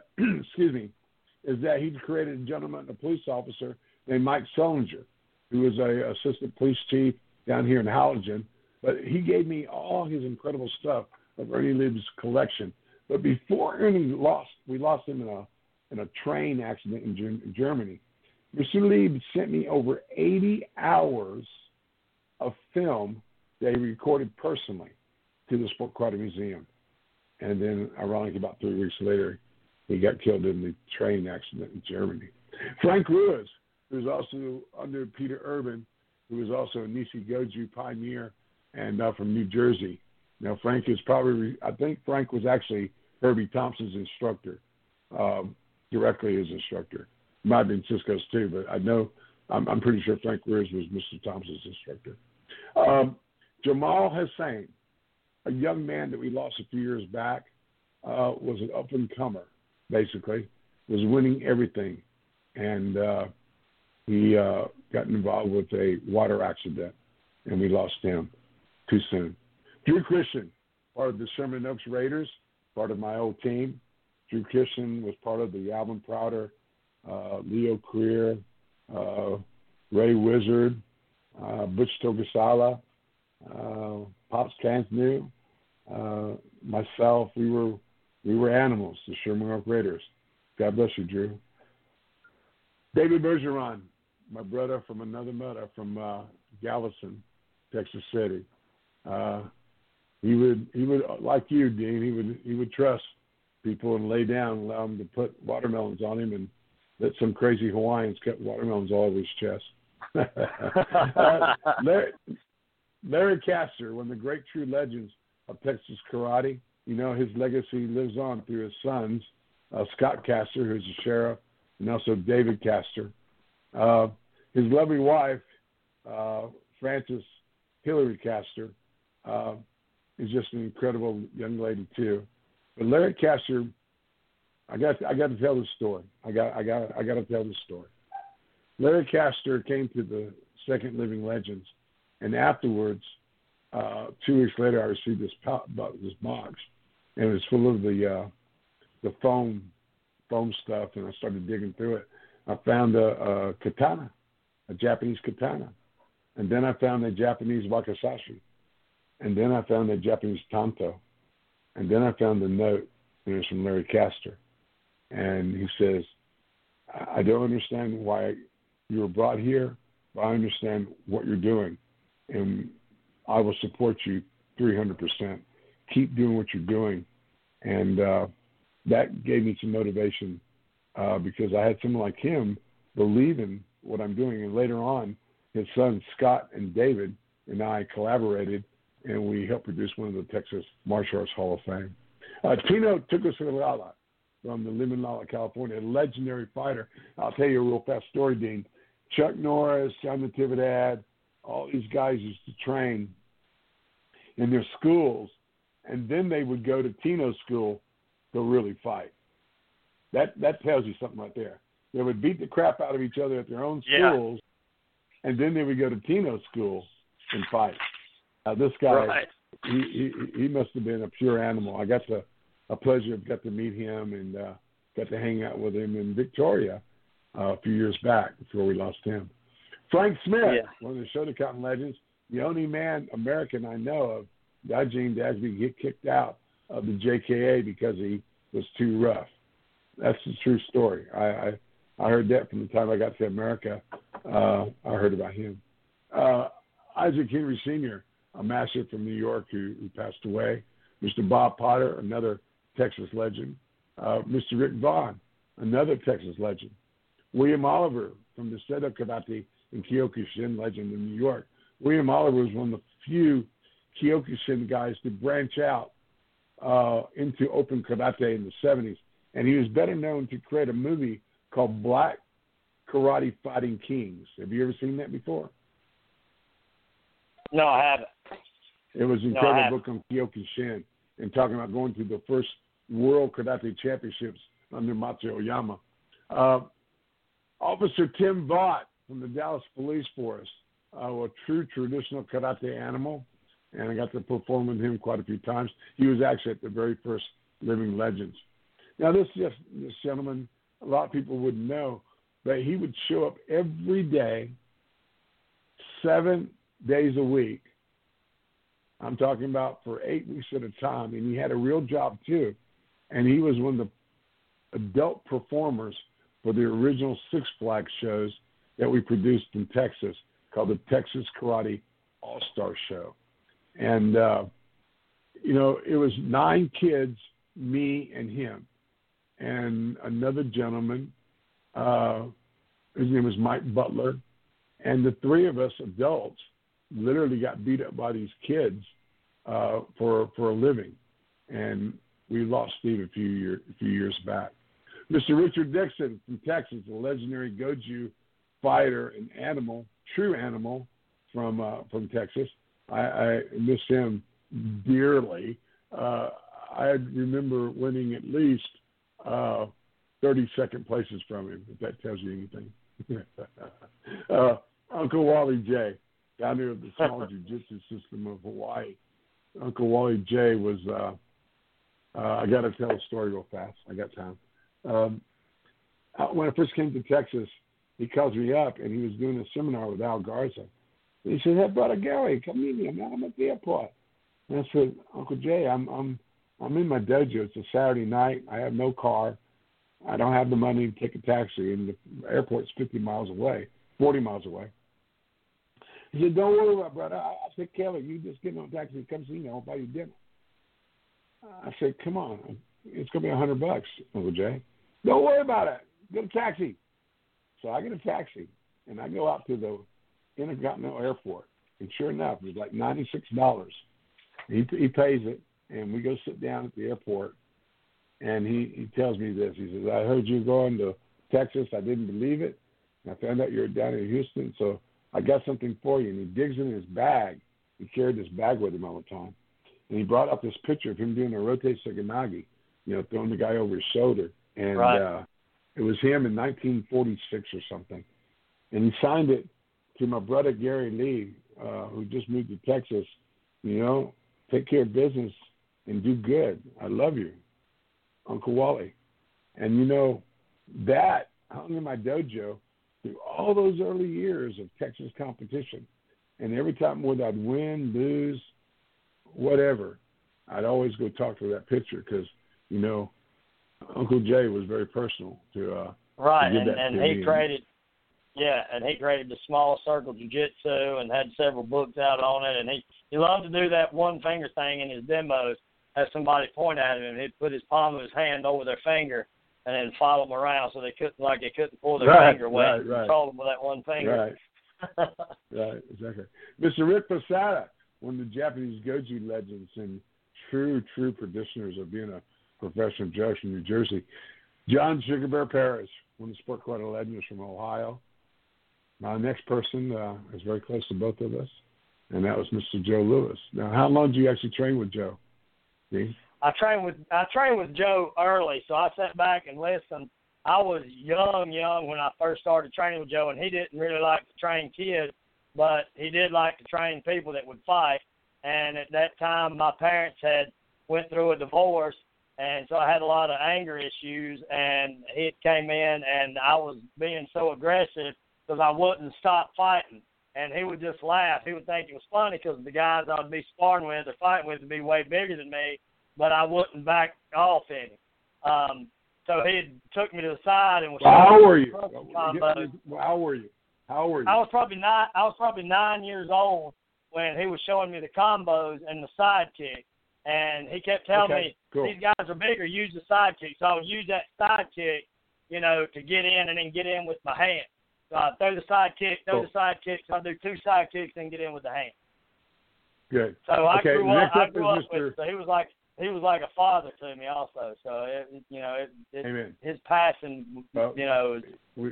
is that he created a gentleman, a police officer named Mike Sullinger, who was a assistant police chief down here in Halligan. But he gave me all his incredible stuff of Ernie Lieb's collection. But before Ernie we lost him in a train accident in Germany. Mr. Lieb sent me over 80 hours of film that he recorded personally to the Sport Karate Museum. And then, ironically, about 3 weeks later, he got killed in the train accident in Germany. Frank Ruiz, who's also under Peter Urban, who was also a Nisi Goju pioneer and from New Jersey. Now, Frank is I think Frank was actually Herbie Thompson's instructor, directly his instructor. Might have been Cisco's too, but I'm pretty sure Frank Ruiz was Mr. Thompson's instructor. Jamal Hussein, a young man that we lost a few years back, was an up-and-comer, basically, was winning everything. And he got involved with a water accident, and we lost him too soon. Drew Christian, part of the Sherman Oaks Raiders, part of my old team. Drew Christian was part of the Alvin Prouder, Leo Creer, Ray Wizard, Butch Togasala, Pops Kansnew, myself. We were animals, the Sherman Oaks Raiders. God bless you, Drew. David Bergeron, my brother from another mother from Galveston, Texas City. He would like you, Dean. He would trust people and lay down, allow them to put watermelons on him, and let some crazy Hawaiians cut watermelons all over his chest. Larry Castor, one of the great true legends of Texas karate. You know, his legacy lives on through his sons, Scott Castor, who's a sheriff, and also David Castor. His lovely wife, Frances Hillary Castor, is just an incredible young lady too. But Larry Castor, I got to tell this story. I got to tell this story. Larry Castor came to the Second Living Legends, and afterwards, 2 weeks later, I received this box, and it was full of the foam stuff, and I started digging through it. I found a katana, a Japanese katana, and then I found a Japanese wakizashi, and then I found a Japanese tanto, and then I found a note, and it was from Larry Castor, and he says, I don't understand why you were brought here, but I understand what you're doing, and I will support you 300%. Keep doing what you're doing. And that gave me some motivation because I had someone like him believe in what I'm doing. And later on, his sons, Scott and David, and I collaborated, and we helped produce one of the Texas Martial Arts Hall of Fame. Tino Tukusalala, from the Limonada, California, a legendary fighter. I'll tell you a real fast story, Dean. Chuck Norris, John Natividad, all these guys used to train in their schools, and then they would go to Tino school to really fight. That tells you something right there. They would beat the crap out of each other at their own schools, and then they would go to Tino school and fight. This guy, he must have been a pure animal. I got a pleasure of got to meet him and got to hang out with him in Victoria a few years back before we lost him. Frank Smith, one of the Shotokan legends, the only man American I know of, Gene Dasby, get kicked out of the JKA because he was too rough. That's the true story. I heard that from the time I got to America. I heard about him. Isaac Henry Sr., a master from New York who passed away. Mr. Bob Potter, another Texas legend. Mr. Rick Vaughn, another Texas legend. William Oliver from the Seto Karate and Kyokushin legend in New York. William Oliver was one of the few Kyokushin guys to branch out into open karate in the 70s. And he was better known to create a movie called Black Karate Fighting Kings. Have you ever seen that before? No, I haven't. It was an incredible book on Kyokushin and talking about going to the first World Karate Championships under Machi Oyama. Officer Tim Vaught from the Dallas Police Force, a true traditional karate animal, and I got to perform with him quite a few times. He was actually at the very first Living Legends. Now, this gentleman, a lot of people wouldn't know, but he would show up every day, 7 days a week. I'm talking about for 8 weeks at a time, and he had a real job too. And he was one of the adult performers for the original Six Flags shows that we produced in Texas called the Texas Karate All-Star Show. And, it was 9 kids, me and him, and another gentleman, his name was Mike Butler. And the 3 of us adults literally got beat up by these kids for a living. And we lost Steve a few years back. Mr. Richard Dixon from Texas, a legendary Goju fighter and animal, true animal from Texas. I miss him dearly. I remember winning at least 32nd places from him, if that tells you anything. Uncle Wally J, founder of the small jiu-jitsu system of Hawaii. Uncle Wally J was, I got to tell a story real fast. I got time. When I first came to Texas, he calls me up, and he was doing a seminar with Al Garza. And he said, "Hey, brother Gary, come meet me. I'm at the airport." And I said, "Uncle Jay, I'm in my dojo. It's a Saturday night. I have no car. I don't have the money to take a taxi, and the airport's 40 miles away. He said, "Don't worry about it, brother. I'll take care of it. You just get on a taxi and come see me. I'll buy you dinner." I said, "Come on. It's going to be $100, Uncle Jay." "Don't worry about it. Get a taxi." So I get a taxi, and I go out to the Intercontinental Airport. And sure enough, it was like $96. He pays it, and we go sit down at the airport, and he tells me this. He says, "I heard you going to Texas. I didn't believe it. And I found out you were down in Houston, so I got something for you." And he digs in his bag. He carried this bag with him all the time. And he brought up this picture of him doing a rote seganagi, throwing the guy over his shoulder. And it was him in 1946 or something. And he signed it to my brother Gary Lee, who just moved to Texas. Take care of business and do good. I love you, Uncle Wally. And that hung in my dojo through all those early years of Texas competition. And every time whether I'd win, lose, whatever, I'd always go talk to that picture because, Uncle Jay was very personal to right, to give and that to he me. created, and he created the Small Circle Jiu-Jitsu and had several books out on it, and he loved to do that one finger thing in his demos. Have somebody point at him, and he'd put his palm of his hand over their finger, and then follow them around so they couldn't pull their finger away. Right. Control them with that one finger. Right. Right, exactly. Mr. Rick Posada, one of the Japanese Goju legends and true practitioners of being professional judge from New Jersey. John Sugar Bear Parrish, one of the Sport Quarter legends from Ohio. My next person is very close to both of us, and that was Mr. Joe Louis. Now, how long did you actually train with Joe? Dean? I trained with Joe early, so I sat back and listened. I was young when I first started training with Joe, and he didn't really like to train kids, but he did like to train people that would fight. And at that time, my parents had went through a divorce, and so I had a lot of anger issues, and he came in, and I was being so aggressive because I wouldn't stop fighting. And he would just laugh. He would think it was funny because the guys I would be sparring with or fighting with would be way bigger than me, but I wouldn't back off any. So he took me to the side and was How were you? How were you? I was probably 9 years old when he was showing me the combos and the side kick. And he kept telling me, These guys are bigger, use the side kick. So I would use that side kick, to get in and then get in with my hand. So I throw the side kick, the side kick. So I do 2 side kicks and get in with the hand. Good. So I grew up with. So he was like a father to me also. So Amen. His passion, We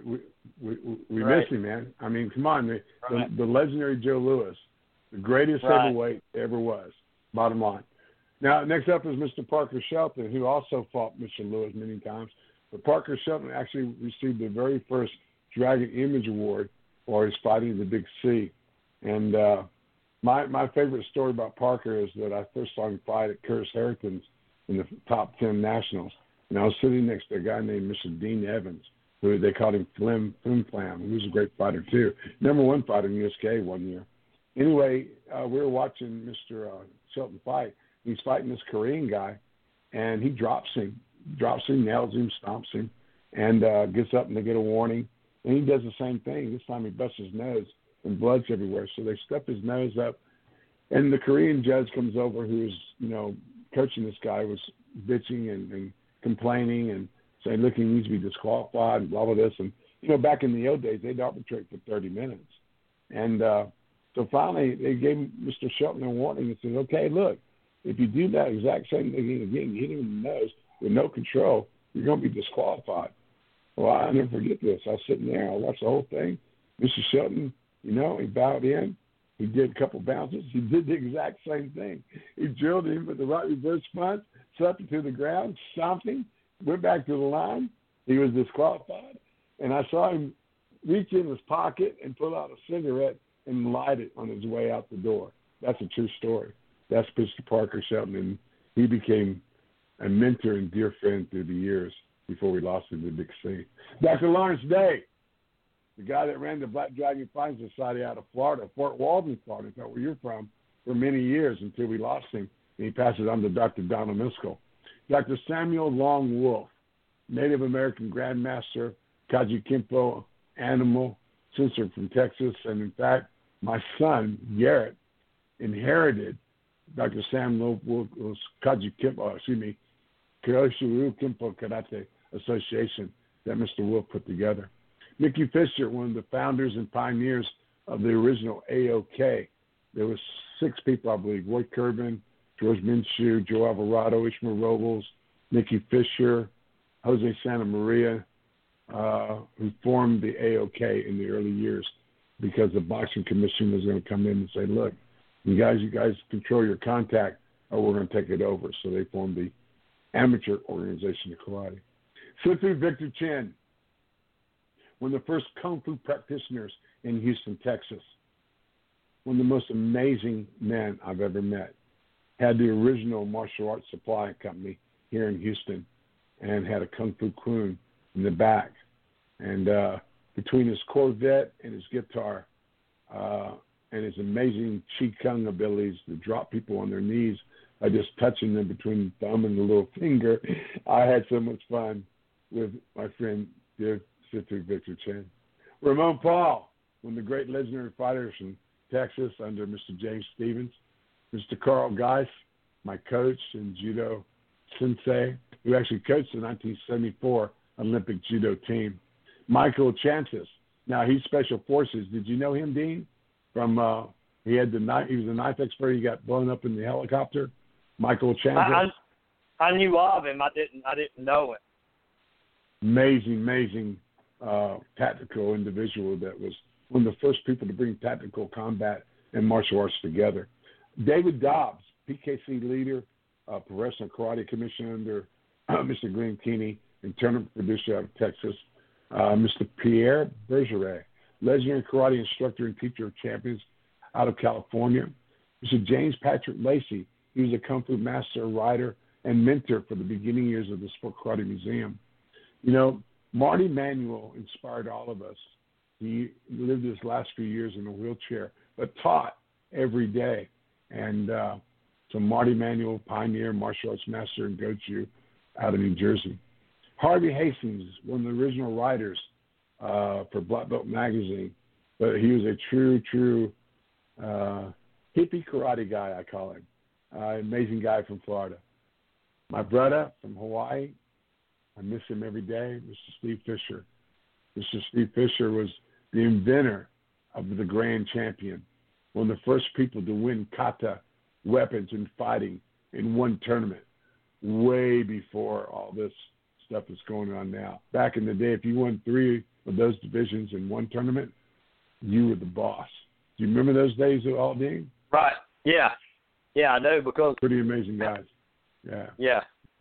miss him, man. I mean, come on, the legendary Joe Louis, the greatest heavyweight ever was. Bottom line. Now, next up is Mr. Parker Shelton, who also fought Mr. Louis many times. But Parker Shelton actually received the very first Dragon Image Award for his fighting the Big C. And my favorite story about Parker is that I first saw him fight at Curtis Harrington's in the top 10 nationals. And I was sitting next to a guy named Mr. Dean Evans, who they called him Flim Flam. He was a great fighter, too. Number 1 fighter in USK one year. Anyway, we were watching Mr. Shelton fight. He's fighting this Korean guy, and he drops him, nails him, stomps him, and gets up and they get a warning. And he does the same thing. This time he busts his nose, and blood's everywhere. So they step his nose up, and the Korean judge comes over who's, coaching this guy, was bitching and complaining and saying, look, he needs to be disqualified and blah, blah, this. And, back in the old days, they'd arbitrate for 30 minutes. And so finally they gave Mr. Shelton a warning and said, okay, look, if you do that exact same thing again, hit him in the nose with no control, you're going to be disqualified. Well, I'll never forget this. I was sitting there. I watched the whole thing. Mr. Shelton, he bowed in. He did a couple bounces. He did the exact same thing. He drilled him with the right reverse punch, slapped him to the ground, stomped him, went back to the line. He was disqualified. And I saw him reach in his pocket and pull out a cigarette and light it on his way out the door. That's a true story. That's Mr. Parker Shelton, and he became a mentor and dear friend through the years before we lost him to Big C. Dr. Lawrence Day, the guy that ran the Black Dragon Fighting Society out of Florida, Fort Walton, Florida, that's where you're from, for many years until we lost him, and he passed it on to Dr. Donald Miskell. Dr. Samuel Long Wolf, Native American Grandmaster, Kaji Kempo, Animal, Censor from Texas, and in fact, my son, Garrett, inherited Dr. Samuel Wolf's Kaji Kempo, Kyoshiro Kempo Karate Association that Mr. Wolf put together. Mickey Fisher, one of the founders and pioneers of the original AOK. There was 6 people, I believe: Roy Kervin, George Minshew, Joe Alvarado, Ishmael Robles, Mickey Fisher, Jose Santa Maria, who formed the AOK in the early years because the boxing commission was going to come in and say, look, you guys control your contact or we're going to take it over. So they formed the amateur organization of karate. Sifu Victor Chen, one of the first Kung Fu practitioners in Houston, Texas. One of the most amazing men I've ever met. Had the original martial arts supply company here in Houston and had a Kung Fu Kun in the back. And between his Corvette and his guitar and his amazing Qi Kung abilities to drop people on their knees by just touching them between the thumb and the little finger, I had so much fun with my friend, dear Sifu Victor Chen. Ramon Paul, one of the great legendary fighters from Texas under Mr. James Stevens. Mr. Carl Geis, my coach and judo sensei, who actually coached the 1974 Olympic judo team. Michael Chances. Now, he's Special Forces. Did you know him, Dean? From he was a knife expert. He got blown up in the helicopter. Michael Chances. I knew of him. I didn't know him. Amazing tactical individual that was one of the first people to bring tactical combat and martial arts together. David Dobbs, PKC leader, Professional Karate Commission under Mr. Glenn Keeney, and tournament producer out of Texas. Mr. Pierre Bergeret, legendary karate instructor and teacher of champions out of California. Mr. James Patrick Lacey, he was a Kung Fu master, writer, and mentor for the beginning years of the Sport Karate Museum. You know, Marty Manuel inspired all of us. He lived his last few years in a wheelchair, but taught every day. And so Marty Manuel, pioneer, martial arts master, and Goju out of New Jersey. Harvey Hastings, one of the original writers for Black Belt Magazine, but he was a true hippie karate guy, I call him. Amazing guy from Florida. My brother from Hawaii, I miss him every day, Mr. Steve Fisher. Mr. Steve Fisher was the inventor of the Grand Champion, one of the first people to win kata weapons and fighting in one tournament, way before all this stuff that's going on now. Back in the day, if you won 3 of those divisions in one tournament, you were the boss. Do you remember those days at Aldine? Right. Yeah. Yeah, I know, because pretty amazing guys. Yeah. Yeah.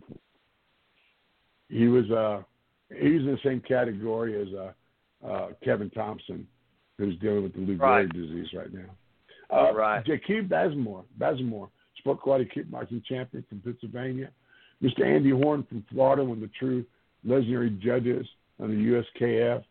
He was in the same category as Kevin Thompson, who's dealing with the Lou Gehrig disease right now. Right. Jakeem Bazemore, sport karate kickboxing champion from Pennsylvania. Mr. Andy Horn from Florida, one of the true legendary judges on the USKF,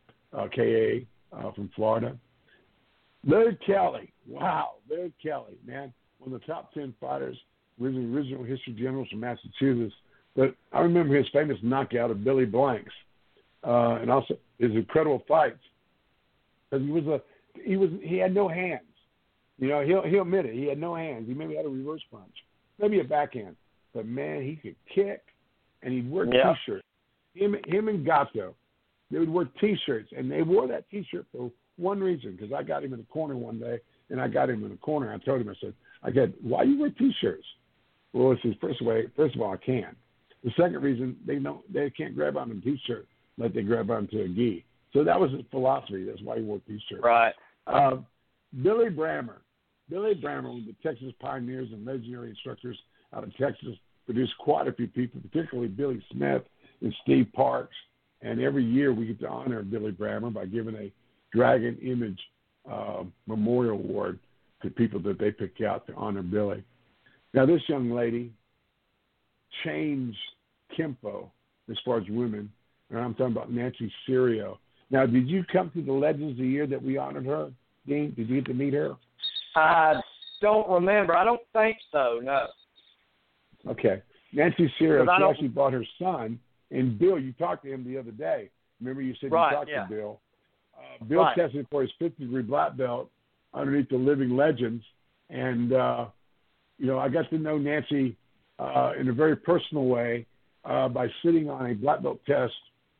KA from Florida. Larry Kelly, wow, Larry Kelly, man, one of the top 10 fighters, original history generals from Massachusetts. But I remember his famous knockout of Billy Blanks, and also his incredible fights. Because he had no hands. You know, he'll admit it. He had no hands. He maybe had a reverse punch, maybe a backhand. But man, he could kick, and he'd wear T-shirts. Him and Gato, they would wear T-shirts, and they wore that T-shirt for one reason. Because I got him in the corner one day, and I got him in the corner. I told him, I said, why you wear T-shirts? Well, it's his first of all, I can. The second reason, they can't grab onto a T-shirt like they grab onto a gi. So that was his philosophy. That's why he wore T-shirts. Right. Billy Brammer, one of the Texas pioneers and legendary instructors out of Texas, produced quite a few people, particularly Billy Smith and Steve Parks. And every year we get to honor Billy Brammer by giving a Dragon Image Memorial Award to people that they pick out to honor Billy. Now, this young lady changed Kempo as far as women, and I'm talking about Nancy Serio. Now, did you come to the Legends the year that we honored her, Dean? Did you get to meet her? I don't remember. I don't think so, no. Okay. Nancy Serio, she actually brought her son, and Bill, you talked to him the other day. Remember you said you talked to Bill. Bill tested for his 50-degree black belt underneath the Living Legends, and, I got to know Nancy in a very personal way by sitting on a black belt test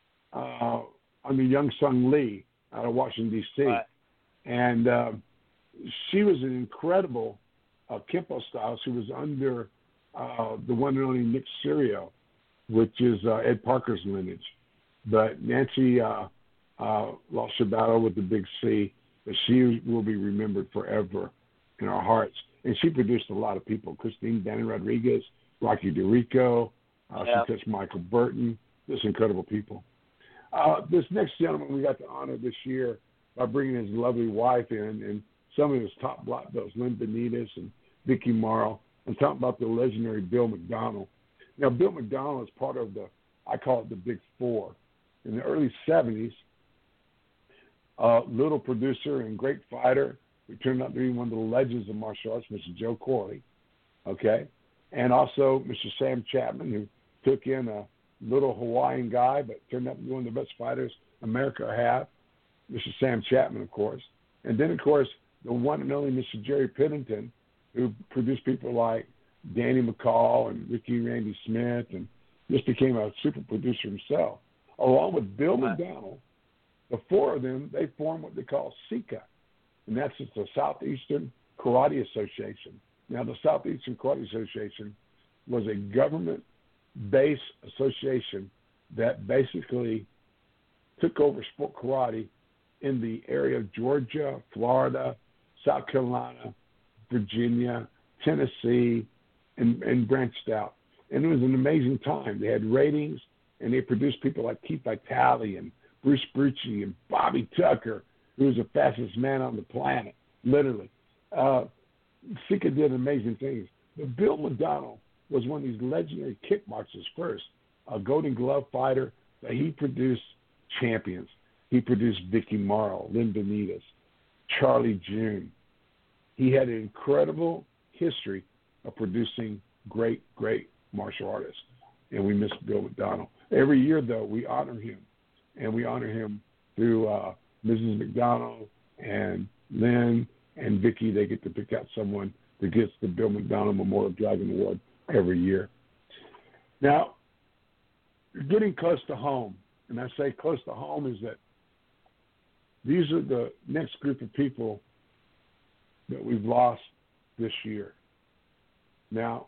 under Young Sung Lee out of Washington, D.C. Right. And she was an incredible Kempo style. She was under the one and only Nick Serio, which is Ed Parker's lineage. But Nancy lost her battle with the Big C, but she will be remembered forever in our hearts. And she produced a lot of people: Christine Danny Rodriguez, Rocky DeRico. She touched Michael Burton. Just incredible people. This next gentleman we got to honor this year by bringing his lovely wife in and some of his top black belts, Lynn Benitez and Vicky Morrow. I'm talking about the legendary Bill McDonald. Now, Bill McDonald is part of I call it the Big Four. In the early 70s, little producer and great fighter who turned out to be one of the legends of martial arts, Mr. Joe Corley, okay? And also Mr. Sam Chapman, who took in a little Hawaiian guy, but turned out to be one of the best fighters America had, Mr. Sam Chapman, of course. And then, of course, the one and only Mr. Jerry Pennington, who produced people like Danny McCall and Ricky Randy Smith, and just became a super producer himself. Along with Bill McDonald, the four of them, they formed what they call SICA, and that's just the Southeastern Karate Association. Now, the Southeastern Karate Association was a government base association that basically took over sport karate in the area of Georgia, Florida, South Carolina, Virginia, Tennessee, and branched out. And it was an amazing time. They had ratings, and they produced people like Keith Vitale and Bruce Brucci and Bobby Tucker, who was the fastest man on the planet, literally. Sika did amazing things. But Bill McDonald was one of these legendary kickboxers first, a Golden Glove fighter, that he produced champions. He produced Vicky Morrow, Lynn Benitez, Charlie June. He had an incredible history of producing great, great martial artists, and we miss Bill McDonald. Every year, though, we honor him, and we honor him through Mrs. McDonald and Lynn and Vicky. They get to pick out someone that gets the Bill McDonald Memorial Dragon Award every year. Now, getting close to home, and I say close to home is that these are the next group of people that we've lost this year. Now,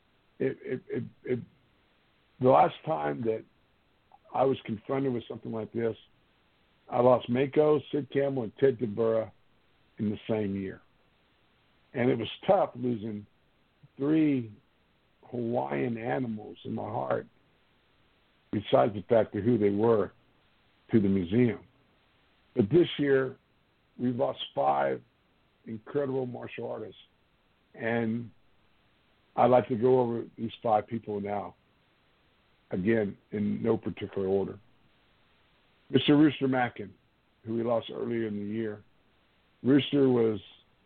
the last time that I was confronted with something like this, I lost Mako, Sid Campbell, and Ted DeBura in the same year. And it was tough losing 3 Hawaiian animals in my heart, besides the fact of who they were, to the museum. But this year, we've lost 5 incredible martial artists. And I'd like to go over these 5 people now, again, in no particular order. Mr. Rooster Mackin, who we lost earlier in the year. Rooster was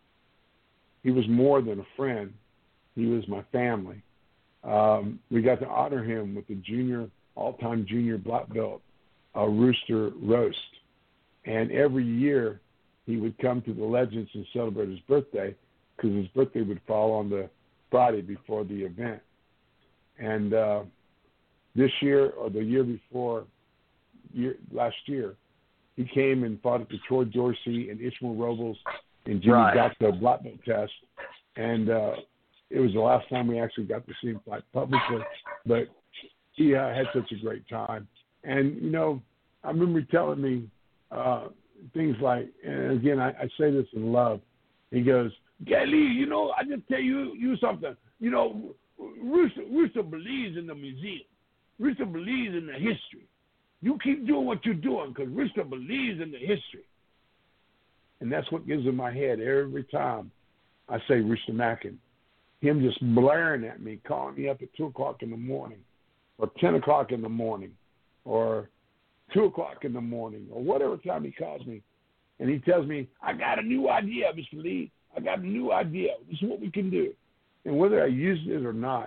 more than a friend. He was my family. We got to honor him with the all-time junior black belt, Rooster Roast. And every year he would come to the Legends and celebrate his birthday, because his birthday would fall on the Friday before the event. And this year, or the year before, last year, he came and fought at the Troy Dorsey and Ishmael Robles and Jimmy Gatto black belt test. And it was the last time we actually got to see him fight publicly. But he had such a great time. And, you know, I remember he telling me things like, and again, I say this in love. He goes, Gally, you know, I just tell you something. You know, Rooster believes in the museum. Rooster believes in the history. You keep doing what you're doing, because Rooster believes in the history. And that's what gives in my head every time I say Rooster Mackin. Him just blaring at me, calling me up at 2 o'clock in the morning, or 10 o'clock in the morning, or 2 o'clock in the morning, or whatever time he calls me. And he tells me, I got a new idea, Mr. Lee. I got a new idea. This is what we can do. And whether I used it or not,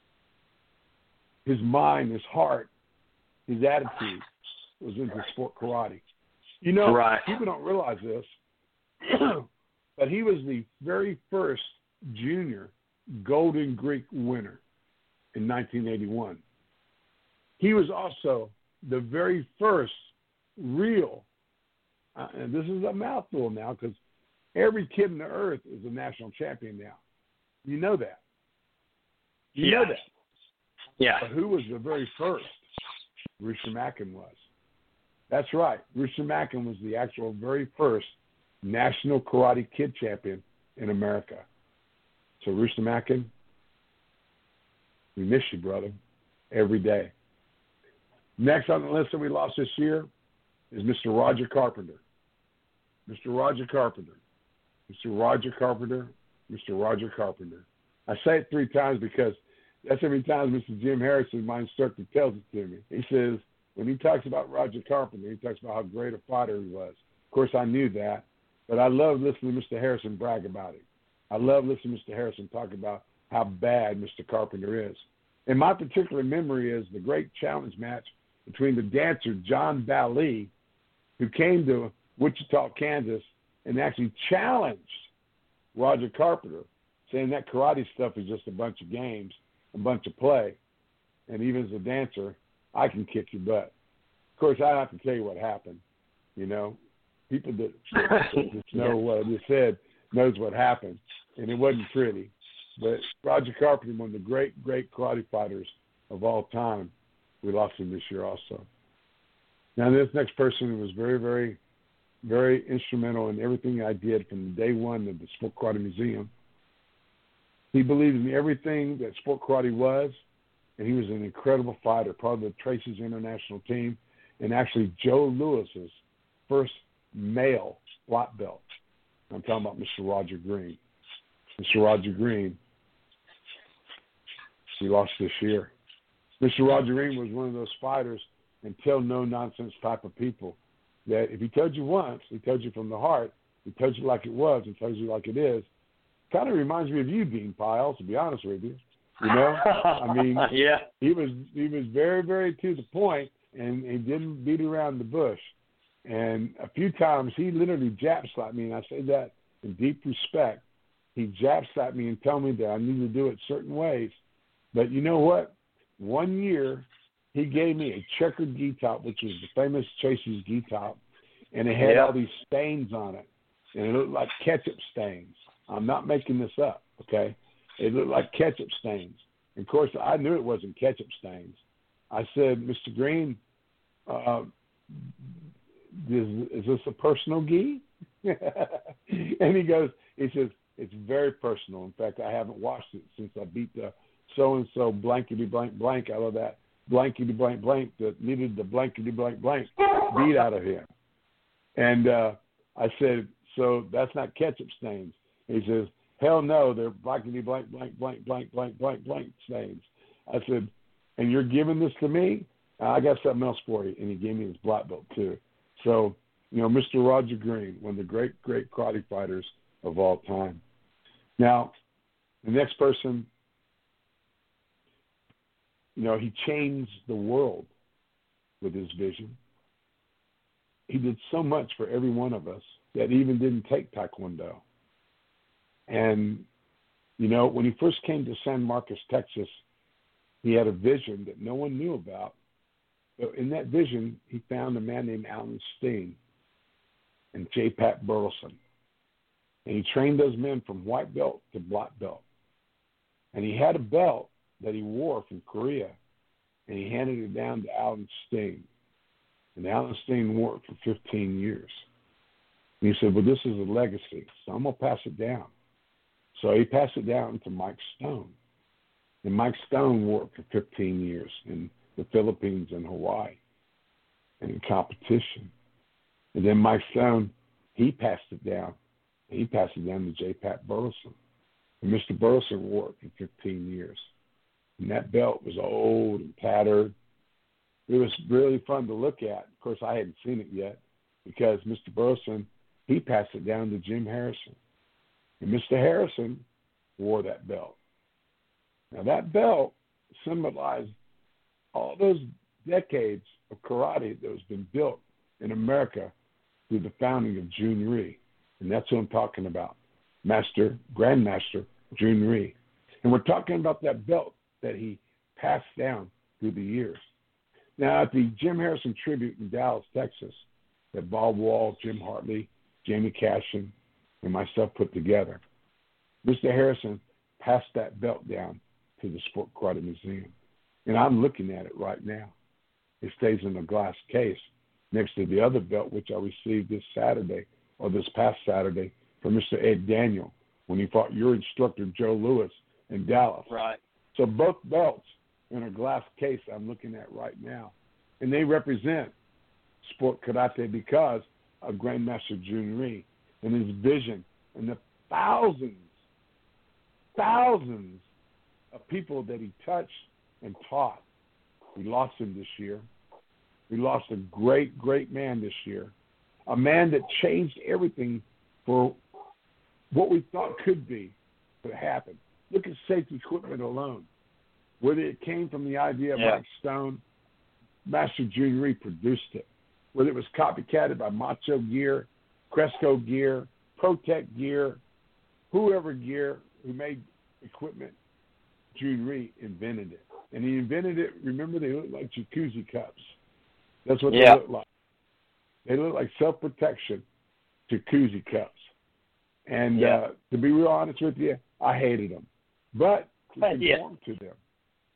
his mind, his heart, his attitude was into sport karate. You know, people don't realize this, but he was the very first junior Golden Greek winner in 1981. He was also the very first real, and this is a mouthful now, because every kid on the earth is a national champion now. You know that. You know that. Yeah. But who was the very first? Rooster Mackin was. That's right. Rooster Mackin was the actual very first national karate kid champion in America. So Rooster Mackin, we miss you, brother, every day. Next on the list that we lost this year is Mr. Roger Carpenter. Mr. Roger Carpenter. Mr. Roger Carpenter. Mr. Roger Carpenter. I say it 3 times because that's every time Mr. Jim Harrison, my instructor, tells it to me. He says, when he talks about Roger Carpenter, he talks about how great a fighter he was. Of course, I knew that, but I love listening to Mr. Harrison brag about it. I love listening to Mr. Harrison talk about how bad Mr. Carpenter is. And my particular memory is the great challenge match between the dancer John Bali, who came to Wichita, Kansas, and actually challenged Roger Carpenter, saying that karate stuff is just a bunch of games, a bunch of play, and even as a dancer, I can kick your butt. Of course, I don't have to tell you what happened. You know, people that just know what I just said knows what happened, and it wasn't pretty. But Roger Carpenter, one of the great, great karate fighters of all time. We lost him this year also. Now, this next person was very, very, very instrumental in everything I did from day one of the Sport Karate Museum. He believed in everything that Sport Karate was, and he was an incredible fighter, part of the Tracy's International team, and actually Joe Lewis's first male black belt. I'm talking about Mr. Roger Green. Mr. Roger Green, he lost this year. Mr. Roger Green was one of those fighters and tell no-nonsense type of people that if he told you once, he told you from the heart, he told you like it was, he tells you like it is. Kind of reminds me of you, Dean Piles, to be honest with you. You know, I mean, yeah, he was very, very to the point, and he didn't beat around the bush. And a few times he literally jab slapped me, and I say that in deep respect. He jab slapped me and told me that I need to do it certain ways. But you know what? One year he gave me a checkered gi top, which was the famous Tracy's gi top, and it had all these stains on it, and it looked like ketchup stains. I'm not making this up, okay? It looked like ketchup stains. And, of course, I knew it wasn't ketchup stains. I said, Mr. Green, is this a personal gi? And he says, it's very personal. In fact, I haven't washed it since I beat the so-and-so blankety-blank out of that blankety-blank that needed the blankety-blank beat out of him. And I said, so that's not ketchup stains. He says, hell no, they're blankety-blank stains. I said, and you're giving this to me? I got something else for you. And he gave me his black belt too. So, you know, Mr. Roger Green, one of the great, great karate fighters of all time. Now, the next person, you know, he changed the world with his vision. He did so much for every one of us that he even didn't take Taekwondo. And, you know, when he first came to San Marcos, Texas, he had a vision that no one knew about. But in that vision, he found a man named Alan Steen and J. Pat Burleson. And he trained those men from white belt to black belt. And he had a belt that he wore from Korea, and he handed it down to Alan Steen. And Alan Steen wore it for 15 years. And he said, well, this is a legacy, so I'm going to pass it down. So he passed it down to Mike Stone. And Mike Stone wore it for 15 years in the Philippines and Hawaii and in competition. And then Mike Stone, he passed it down. He passed it down to J. Pat Burleson. And Mr. Burleson wore it for 15 years. And that belt was old and tattered. It was really fun to look at. Of course, I hadn't seen it yet because Mr. Burleson, he passed it down to Jim Harrison. And Mr. Harrison wore that belt. Now, that belt symbolized all those decades of karate that has been built in America through the founding of Jun Rhee. And that's what I'm talking about, Grandmaster Jun Rhee. And we're talking about that belt that he passed down through the years. Now, at the Jim Harrison tribute in Dallas, Texas, that Bob Wall, Jim Hartley, Jamie Cashin, and myself put together, Mr. Harrison passed that belt down to the Sport Karate Museum. And I'm looking at it right now. It stays in a glass case next to the other belt, which I received this past Saturday, from Mr. Ed Daniel when he fought your instructor, Joe Lewis, in Dallas. Right. So both belts in a glass case I'm looking at right now. And they represent Sport Karate because of Grandmaster Jun Rhee and his vision and the thousands of people that he touched and taught. We lost him this year. We lost a great, great man this year, a man that changed everything for what we thought could be, but happened. Look at safety equipment alone. Whether it came from the idea of Mike Stone, Master Jun Rhee produced it. Whether it was copycatted by Macho Gear, Cresco Gear, Protect Gear, whoever gear who made equipment, Jun Rhee invented it. And he invented it, remember, they look like jacuzzi cups. That's what they look like. They look like self-protection jacuzzi cups. And to be real honest with you, I hated them. But he conformed to them.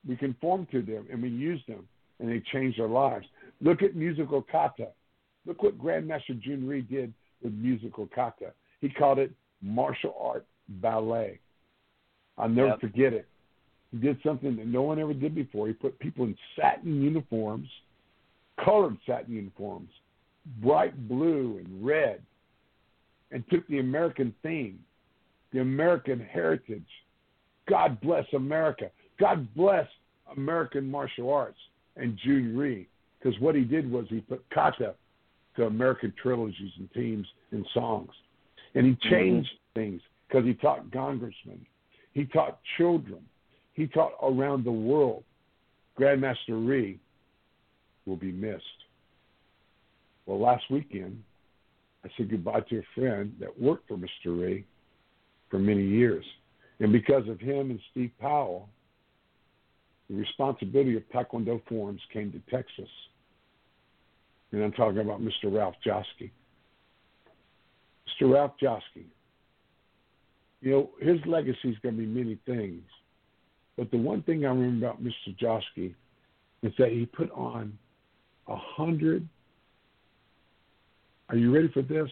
We conformed to them, and we used them, and they changed our lives. Look at musical kata. Look what Grandmaster Jun Rhee did with musical kata. He called it martial art ballet. I'll never forget it. He did something that no one ever did before. He put people in satin uniforms, colored satin uniforms, bright blue and red, and took the American theme, the American heritage. God bless America. God bless American martial arts and Jun Rhee, because what he did was he put kata to American trilogies and themes and songs. And he changed things because he taught congressmen. He taught children. He taught around the world. Grandmaster Rhee will be missed. Well, last weekend, I said goodbye to a friend that worked for Mr. Rhee for many years. And because of him and Steve Powell, the responsibility of Taekwondo forms came to Texas. And I'm talking about Mr. Ralph Joske. Mr. Ralph Joske, you know, his legacy is going to be many things. But the one thing I remember about Mr. Joske is that he put on 100, are you ready for this?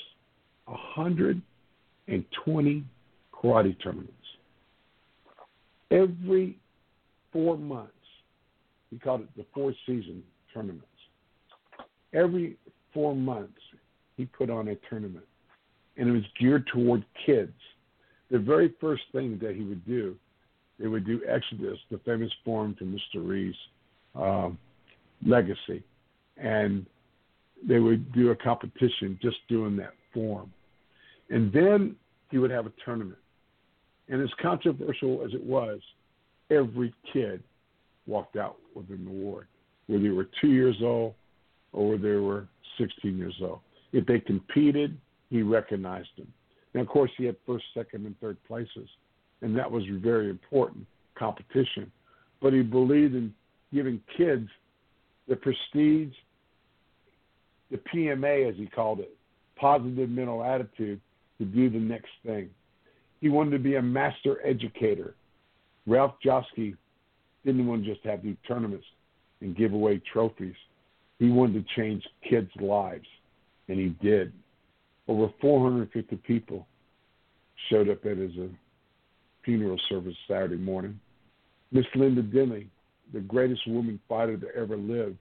120 karate tournaments. Every 4 months, he called it the 4-season tournaments. Every 4 months, he put on a tournament, and it was geared toward kids. The very first thing that he would do, they would do Exodus, the famous form from Mr. Rhee's legacy, and they would do a competition just doing that form. And then he would have a tournament. And as controversial as it was, every kid walked out with an award, whether they were 2 years old or whether they were 16 years old. If they competed, he recognized them. And, of course, he had first, second, and third places, and that was very important competition. But he believed in giving kids the prestige, the PMA, as he called it, positive mental attitude, to do the next thing. He wanted to be a master educator. Ralph Joske didn't want to just have these tournaments and give away trophies. He wanted to change kids' lives, and he did. Over 450 people showed up at his funeral service Saturday morning. Miss Linda Denley, the greatest woman fighter that ever lived,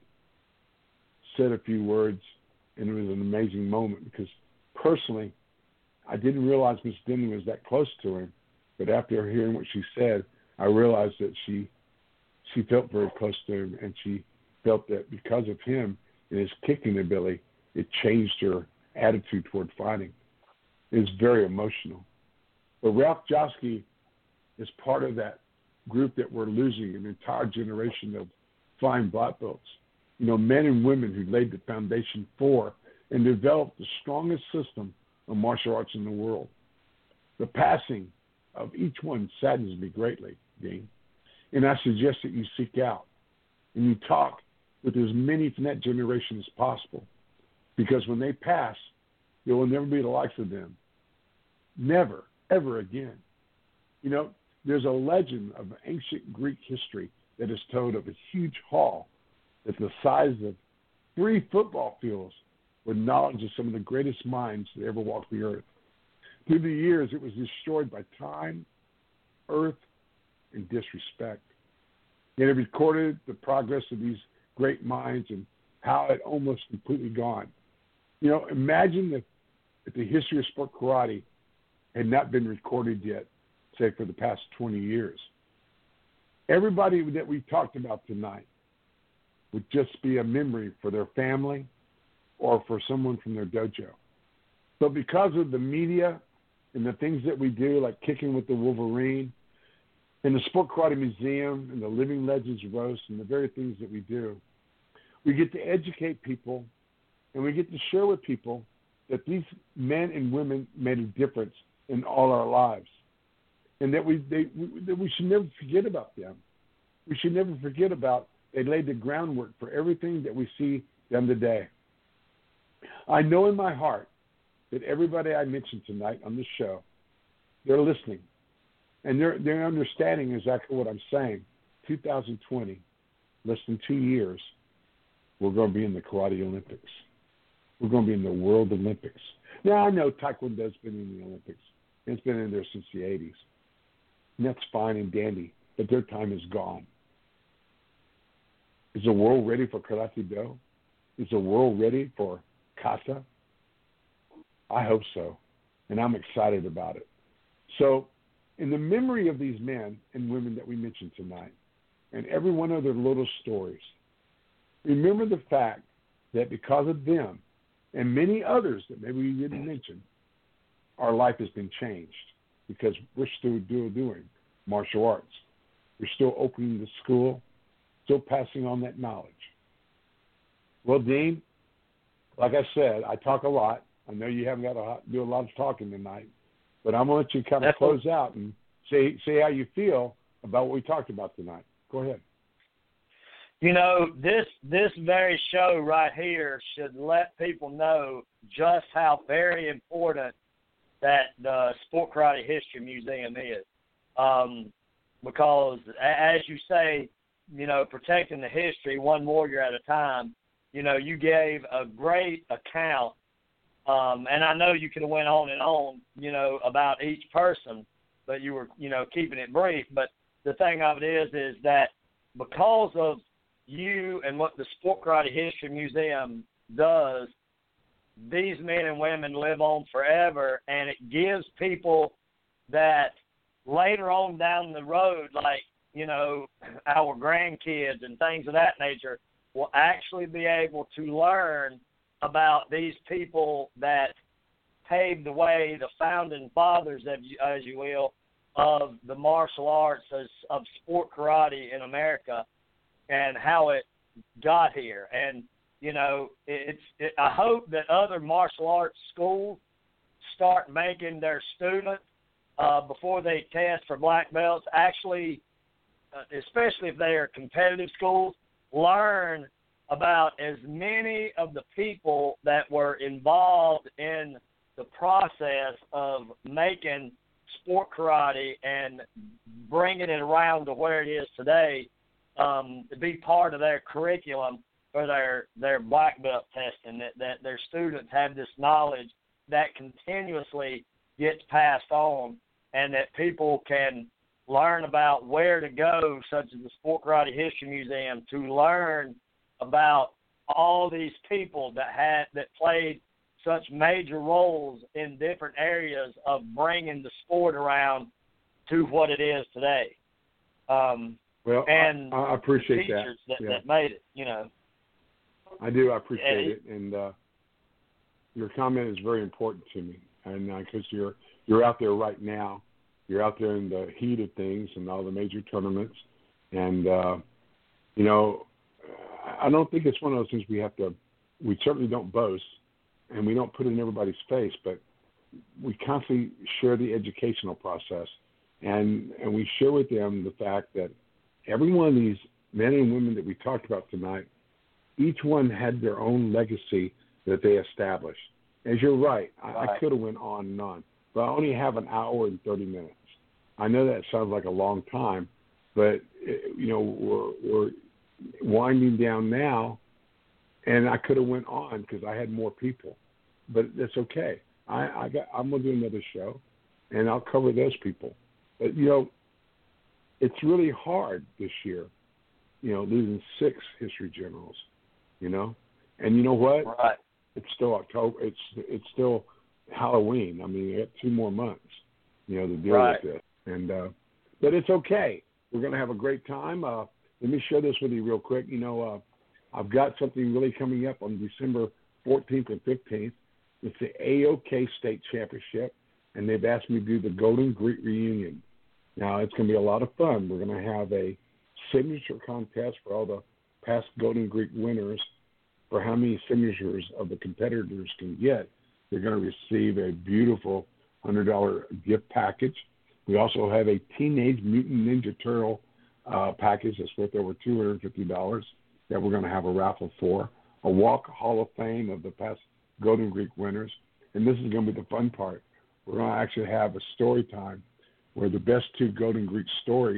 said a few words, and it was an amazing moment because personally, I didn't realize Miss Denley was that close to him, but after hearing what she said, I realized that she felt very close to him, and she felt that because of him and his kicking ability, it changed her attitude toward fighting. It was very emotional. But Ralph Joske is part of that group that we're losing an entire generation of flying black belts. You know, men and women who laid the foundation for and developed the strongest system of martial arts in the world. The passing of each one saddens me greatly, Dean. And I suggest that you seek out and you talk with as many from that generation as possible. Because when they pass, there will never be the likes of them. Never, ever again. You know, there's a legend of ancient Greek history that is told of a huge hall that's the size of 3 football fields with knowledge of some of the greatest minds that ever walked the earth. Through the years, it was destroyed by time, earth, and disrespect. Yet it recorded the progress of these great minds and how it almost completely gone. You know, imagine if the history of sport karate had not been recorded yet, say, for the past 20 years. Everybody that we talked about tonight would just be a memory for their family or for someone from their dojo. But because of the media and the things that we do, like Kicking with the Wolverine, and the Sport Karate Museum, and the Living Legends Roast, and the very things that we do, we get to educate people, and we get to share with people that these men and women made a difference in all our lives, and that we should never forget about them. We should never forget about they laid the groundwork for everything that we see them today. I know in my heart that everybody I mentioned tonight on this show, they're listening, and they're understanding exactly what I'm saying. 2020, less than 2 years, we're going to be in the Karate Olympics. We're going to be in the World Olympics. Now, I know Taekwondo's been in the Olympics. It's been in there since the 80s. And that's fine and dandy, but their time is gone. Is the world ready for Karate Do? Is the world ready for Kata? I hope so, and I'm excited about it. So, in the memory of these men and women that we mentioned tonight, and every one of their little stories, remember the fact that because of them and many others that maybe we didn't mention, our life has been changed because we're still doing martial arts. We're still opening the school, still passing on that knowledge. Well, Dean, like I said, I talk a lot. I know you haven't got to do a lot of talking tonight, but I'm going to let you kind of close out and say how you feel about what we talked about tonight. Go ahead. You know, this very show right here should let people know just how very important that the Sport Karate History Museum is. Because, as you say, you know, protecting the history one warrior at a time, you know, you gave a great account, and I know you could have went on and on, you know, about each person, but you were, you know, keeping it brief. But the thing of it is that because of you and what the Sport Karate History Museum does, these men and women live on forever, and it gives people that later on down the road, like, you know, our grandkids and things of that nature, will actually be able to learn about these people that paved the way, the founding fathers, as you will, of the martial arts of sport karate in America and how it got here. And, you know, I hope that other martial arts schools start making their students, before they test for black belts, actually, especially if they are competitive schools, learn about as many of the people that were involved in the process of making sport karate and bringing it around to where it is today, to be part of their curriculum for their black belt testing, that their students have this knowledge that continuously gets passed on, and that people can learn about where to go, such as the Sport Karate History Museum, to learn about all these people that played such major roles in different areas of bringing the sport around to what it is today. Well, and I appreciate teachers that made it, you know. I do. I appreciate it, and your comment is very important to me, and because you're out there right now, you're out there in the heat of things and all the major tournaments, and you know, I don't think it's one of those things we certainly don't boast, and we don't put it in everybody's face, but we constantly share the educational process, and we share with them the fact that every one of these men and women that we talked about tonight, each one had their own legacy that they established. As you're right, I could have went on and on, but I only have an hour and 30 minutes. I know that sounds like a long time, but you know, we're winding down now, and I could have went on because I had more people, but that's okay. I'm gonna do another show, and I'll cover those people. But you know, it's really hard this year, you know, losing 6 history generals, you know, and you know what? Right. It's still October. It's still Halloween. I mean, you got 2 more months, you know, to deal with this, and but it's okay. We're gonna have a great time. Let me share this with you real quick. You know, I've got something really coming up on December 14th and 15th. It's the AOK State Championship, and they've asked me to do the Golden Greek reunion. Now, it's going to be a lot of fun. We're going to have a signature contest for all the past Golden Greek winners for how many signatures of the competitors can get. They're going to receive a beautiful $100 gift package. We also have a Teenage Mutant Ninja Turtle package that's worth over $250 that we're going to have a raffle for, a Walk Hall of Fame of the past Golden Greek winners. And this is going to be the fun part. We're going to actually have a story time where the best 2 Golden Greek stories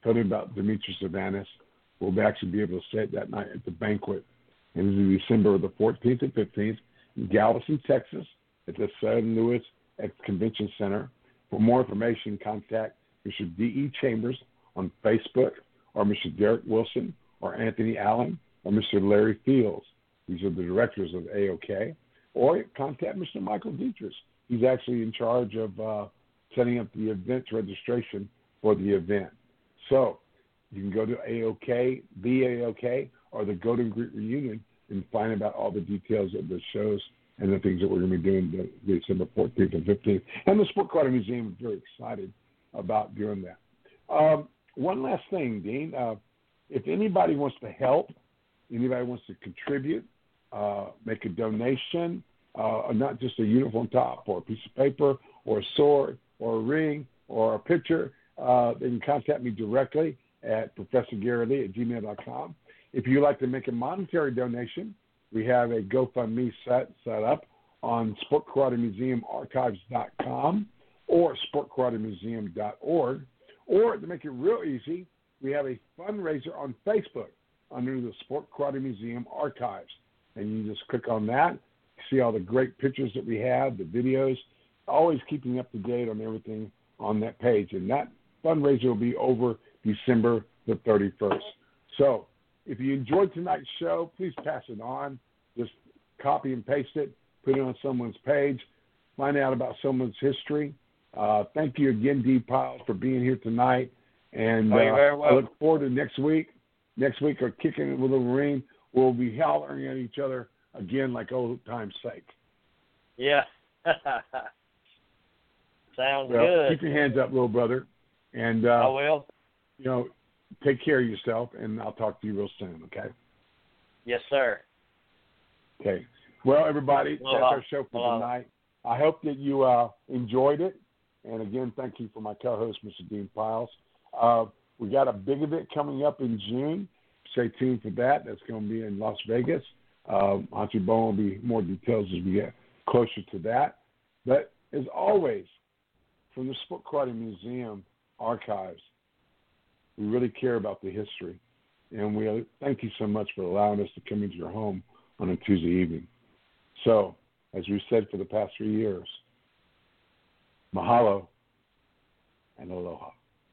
Tell me about Demetrius Avanis. We'll actually be able to say it that night at the banquet. And this is December the 14th and 15th in Galveston, Texas, at the San Luis Convention Center. For more information, contact Mr. D.E. Chambers on Facebook, or Mr. Derek Wilson, or Anthony Allen, or Mr. Larry Fields. These are the directors of AOK. Or contact Mr. Michael Dietrich. He's actually in charge of setting up the event registration for the event. So you can go to AOK, the AOK, or the Golden Greek Reunion and find out all the details of the shows and the things that we're going to be doing December 14th and 15th. And the Sport Karate Museum is very excited about doing that. One last thing, Dean. If anybody wants to help, anybody wants to contribute, make a donation, not just a uniform top or a piece of paper or a sword or a ring or a picture, they can contact me directly at ProfessorGaryLee@gmail.com. If you'd like to make a monetary donation, we have a GoFundMe set up on SportKarateMuseumArchives.com or SportKarateMuseum.org. Or to make it real easy, we have a fundraiser on Facebook under the Sport Karate Museum Archives. And you just click on that, see all the great pictures that we have, the videos, always keeping up to date on everything on that page. And that fundraiser will be over December the 31st. So if you enjoyed tonight's show, please pass it on. Just copy and paste it, put it on someone's page, find out about someone's history. Thank you again, D. Piles, for being here tonight. And you're very welcome. I look forward to next week. Next week, or Kicking It with a Marine, we'll be hollering at each other again like old time's sake. Yeah. Sounds well, good. Keep your hands up, little brother. And I will. Take care of yourself, and I'll talk to you real soon, okay? Yes, sir. Okay. Well, everybody, that's our show for tonight. I hope that you enjoyed it. And, again, thank you for my co-host, Mr. Dean Piles. We got a big event coming up in June. Stay tuned for that. That's going to be in Las Vegas. Auntie Bone will be more details as we get closer to that. But, as always, from the Sport Karate Museum Archives, we really care about the history. And we thank you so much for allowing us to come into your home on a Tuesday evening. So, as we've said for the past 3 years, mahalo and aloha.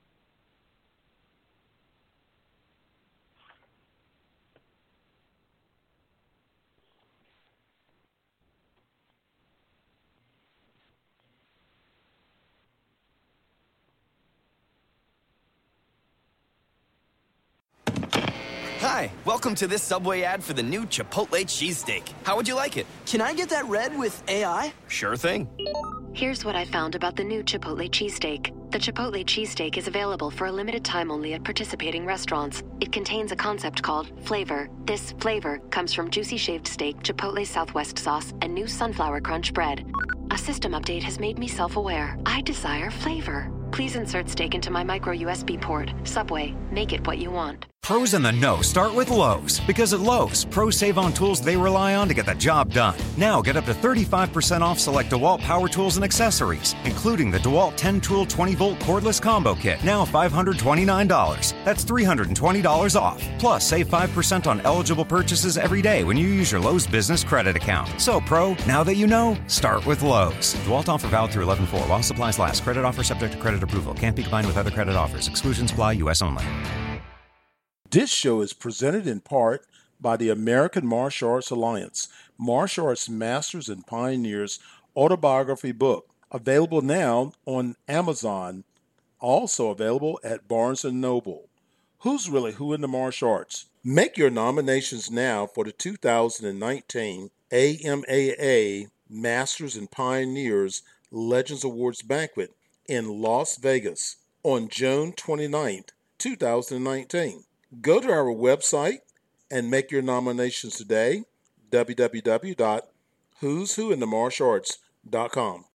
Hi, welcome to this Subway ad for the new Chipotle cheesesteak. How would you like it? Can I get that red with AI? Sure thing. Here's what I found about the new Chipotle cheesesteak. The Chipotle cheesesteak is available for a limited time only at participating restaurants. It contains a concept called flavor. This flavor comes from juicy shaved steak, Chipotle Southwest sauce, and new sunflower crunch bread. A system update has made me self-aware. I desire flavor. Please insert steak into my micro USB port. Subway, make it what you want. Pros in the know start with Lowe's, because at Lowe's, pros save on tools they rely on to get the job done. Now get up to 35% off select DeWalt power tools and accessories, including the DeWalt 10-tool 20-volt cordless combo kit, now $529. That's $320 off. Plus, save 5% on eligible purchases every day when you use your Lowe's Business Credit account. So, pro, now that you know, start with Lowe's. DeWalt offer valid through 11/4 while supplies last. Credit offer subject to credit approval. Can't be combined with other credit offers. Exclusions apply. U.S. only. This show is presented in part by the American Martial Arts Alliance, Martial Arts Masters and Pioneers autobiography book, available now on Amazon, also available at Barnes & Noble. Who's really who in the martial arts? Make your nominations now for the 2019 AMAA Masters and Pioneers Legends Awards Banquet in Las Vegas on June 29th, 2019. Go to our website and make your nominations today, www.who'swhointhemartialarts.com.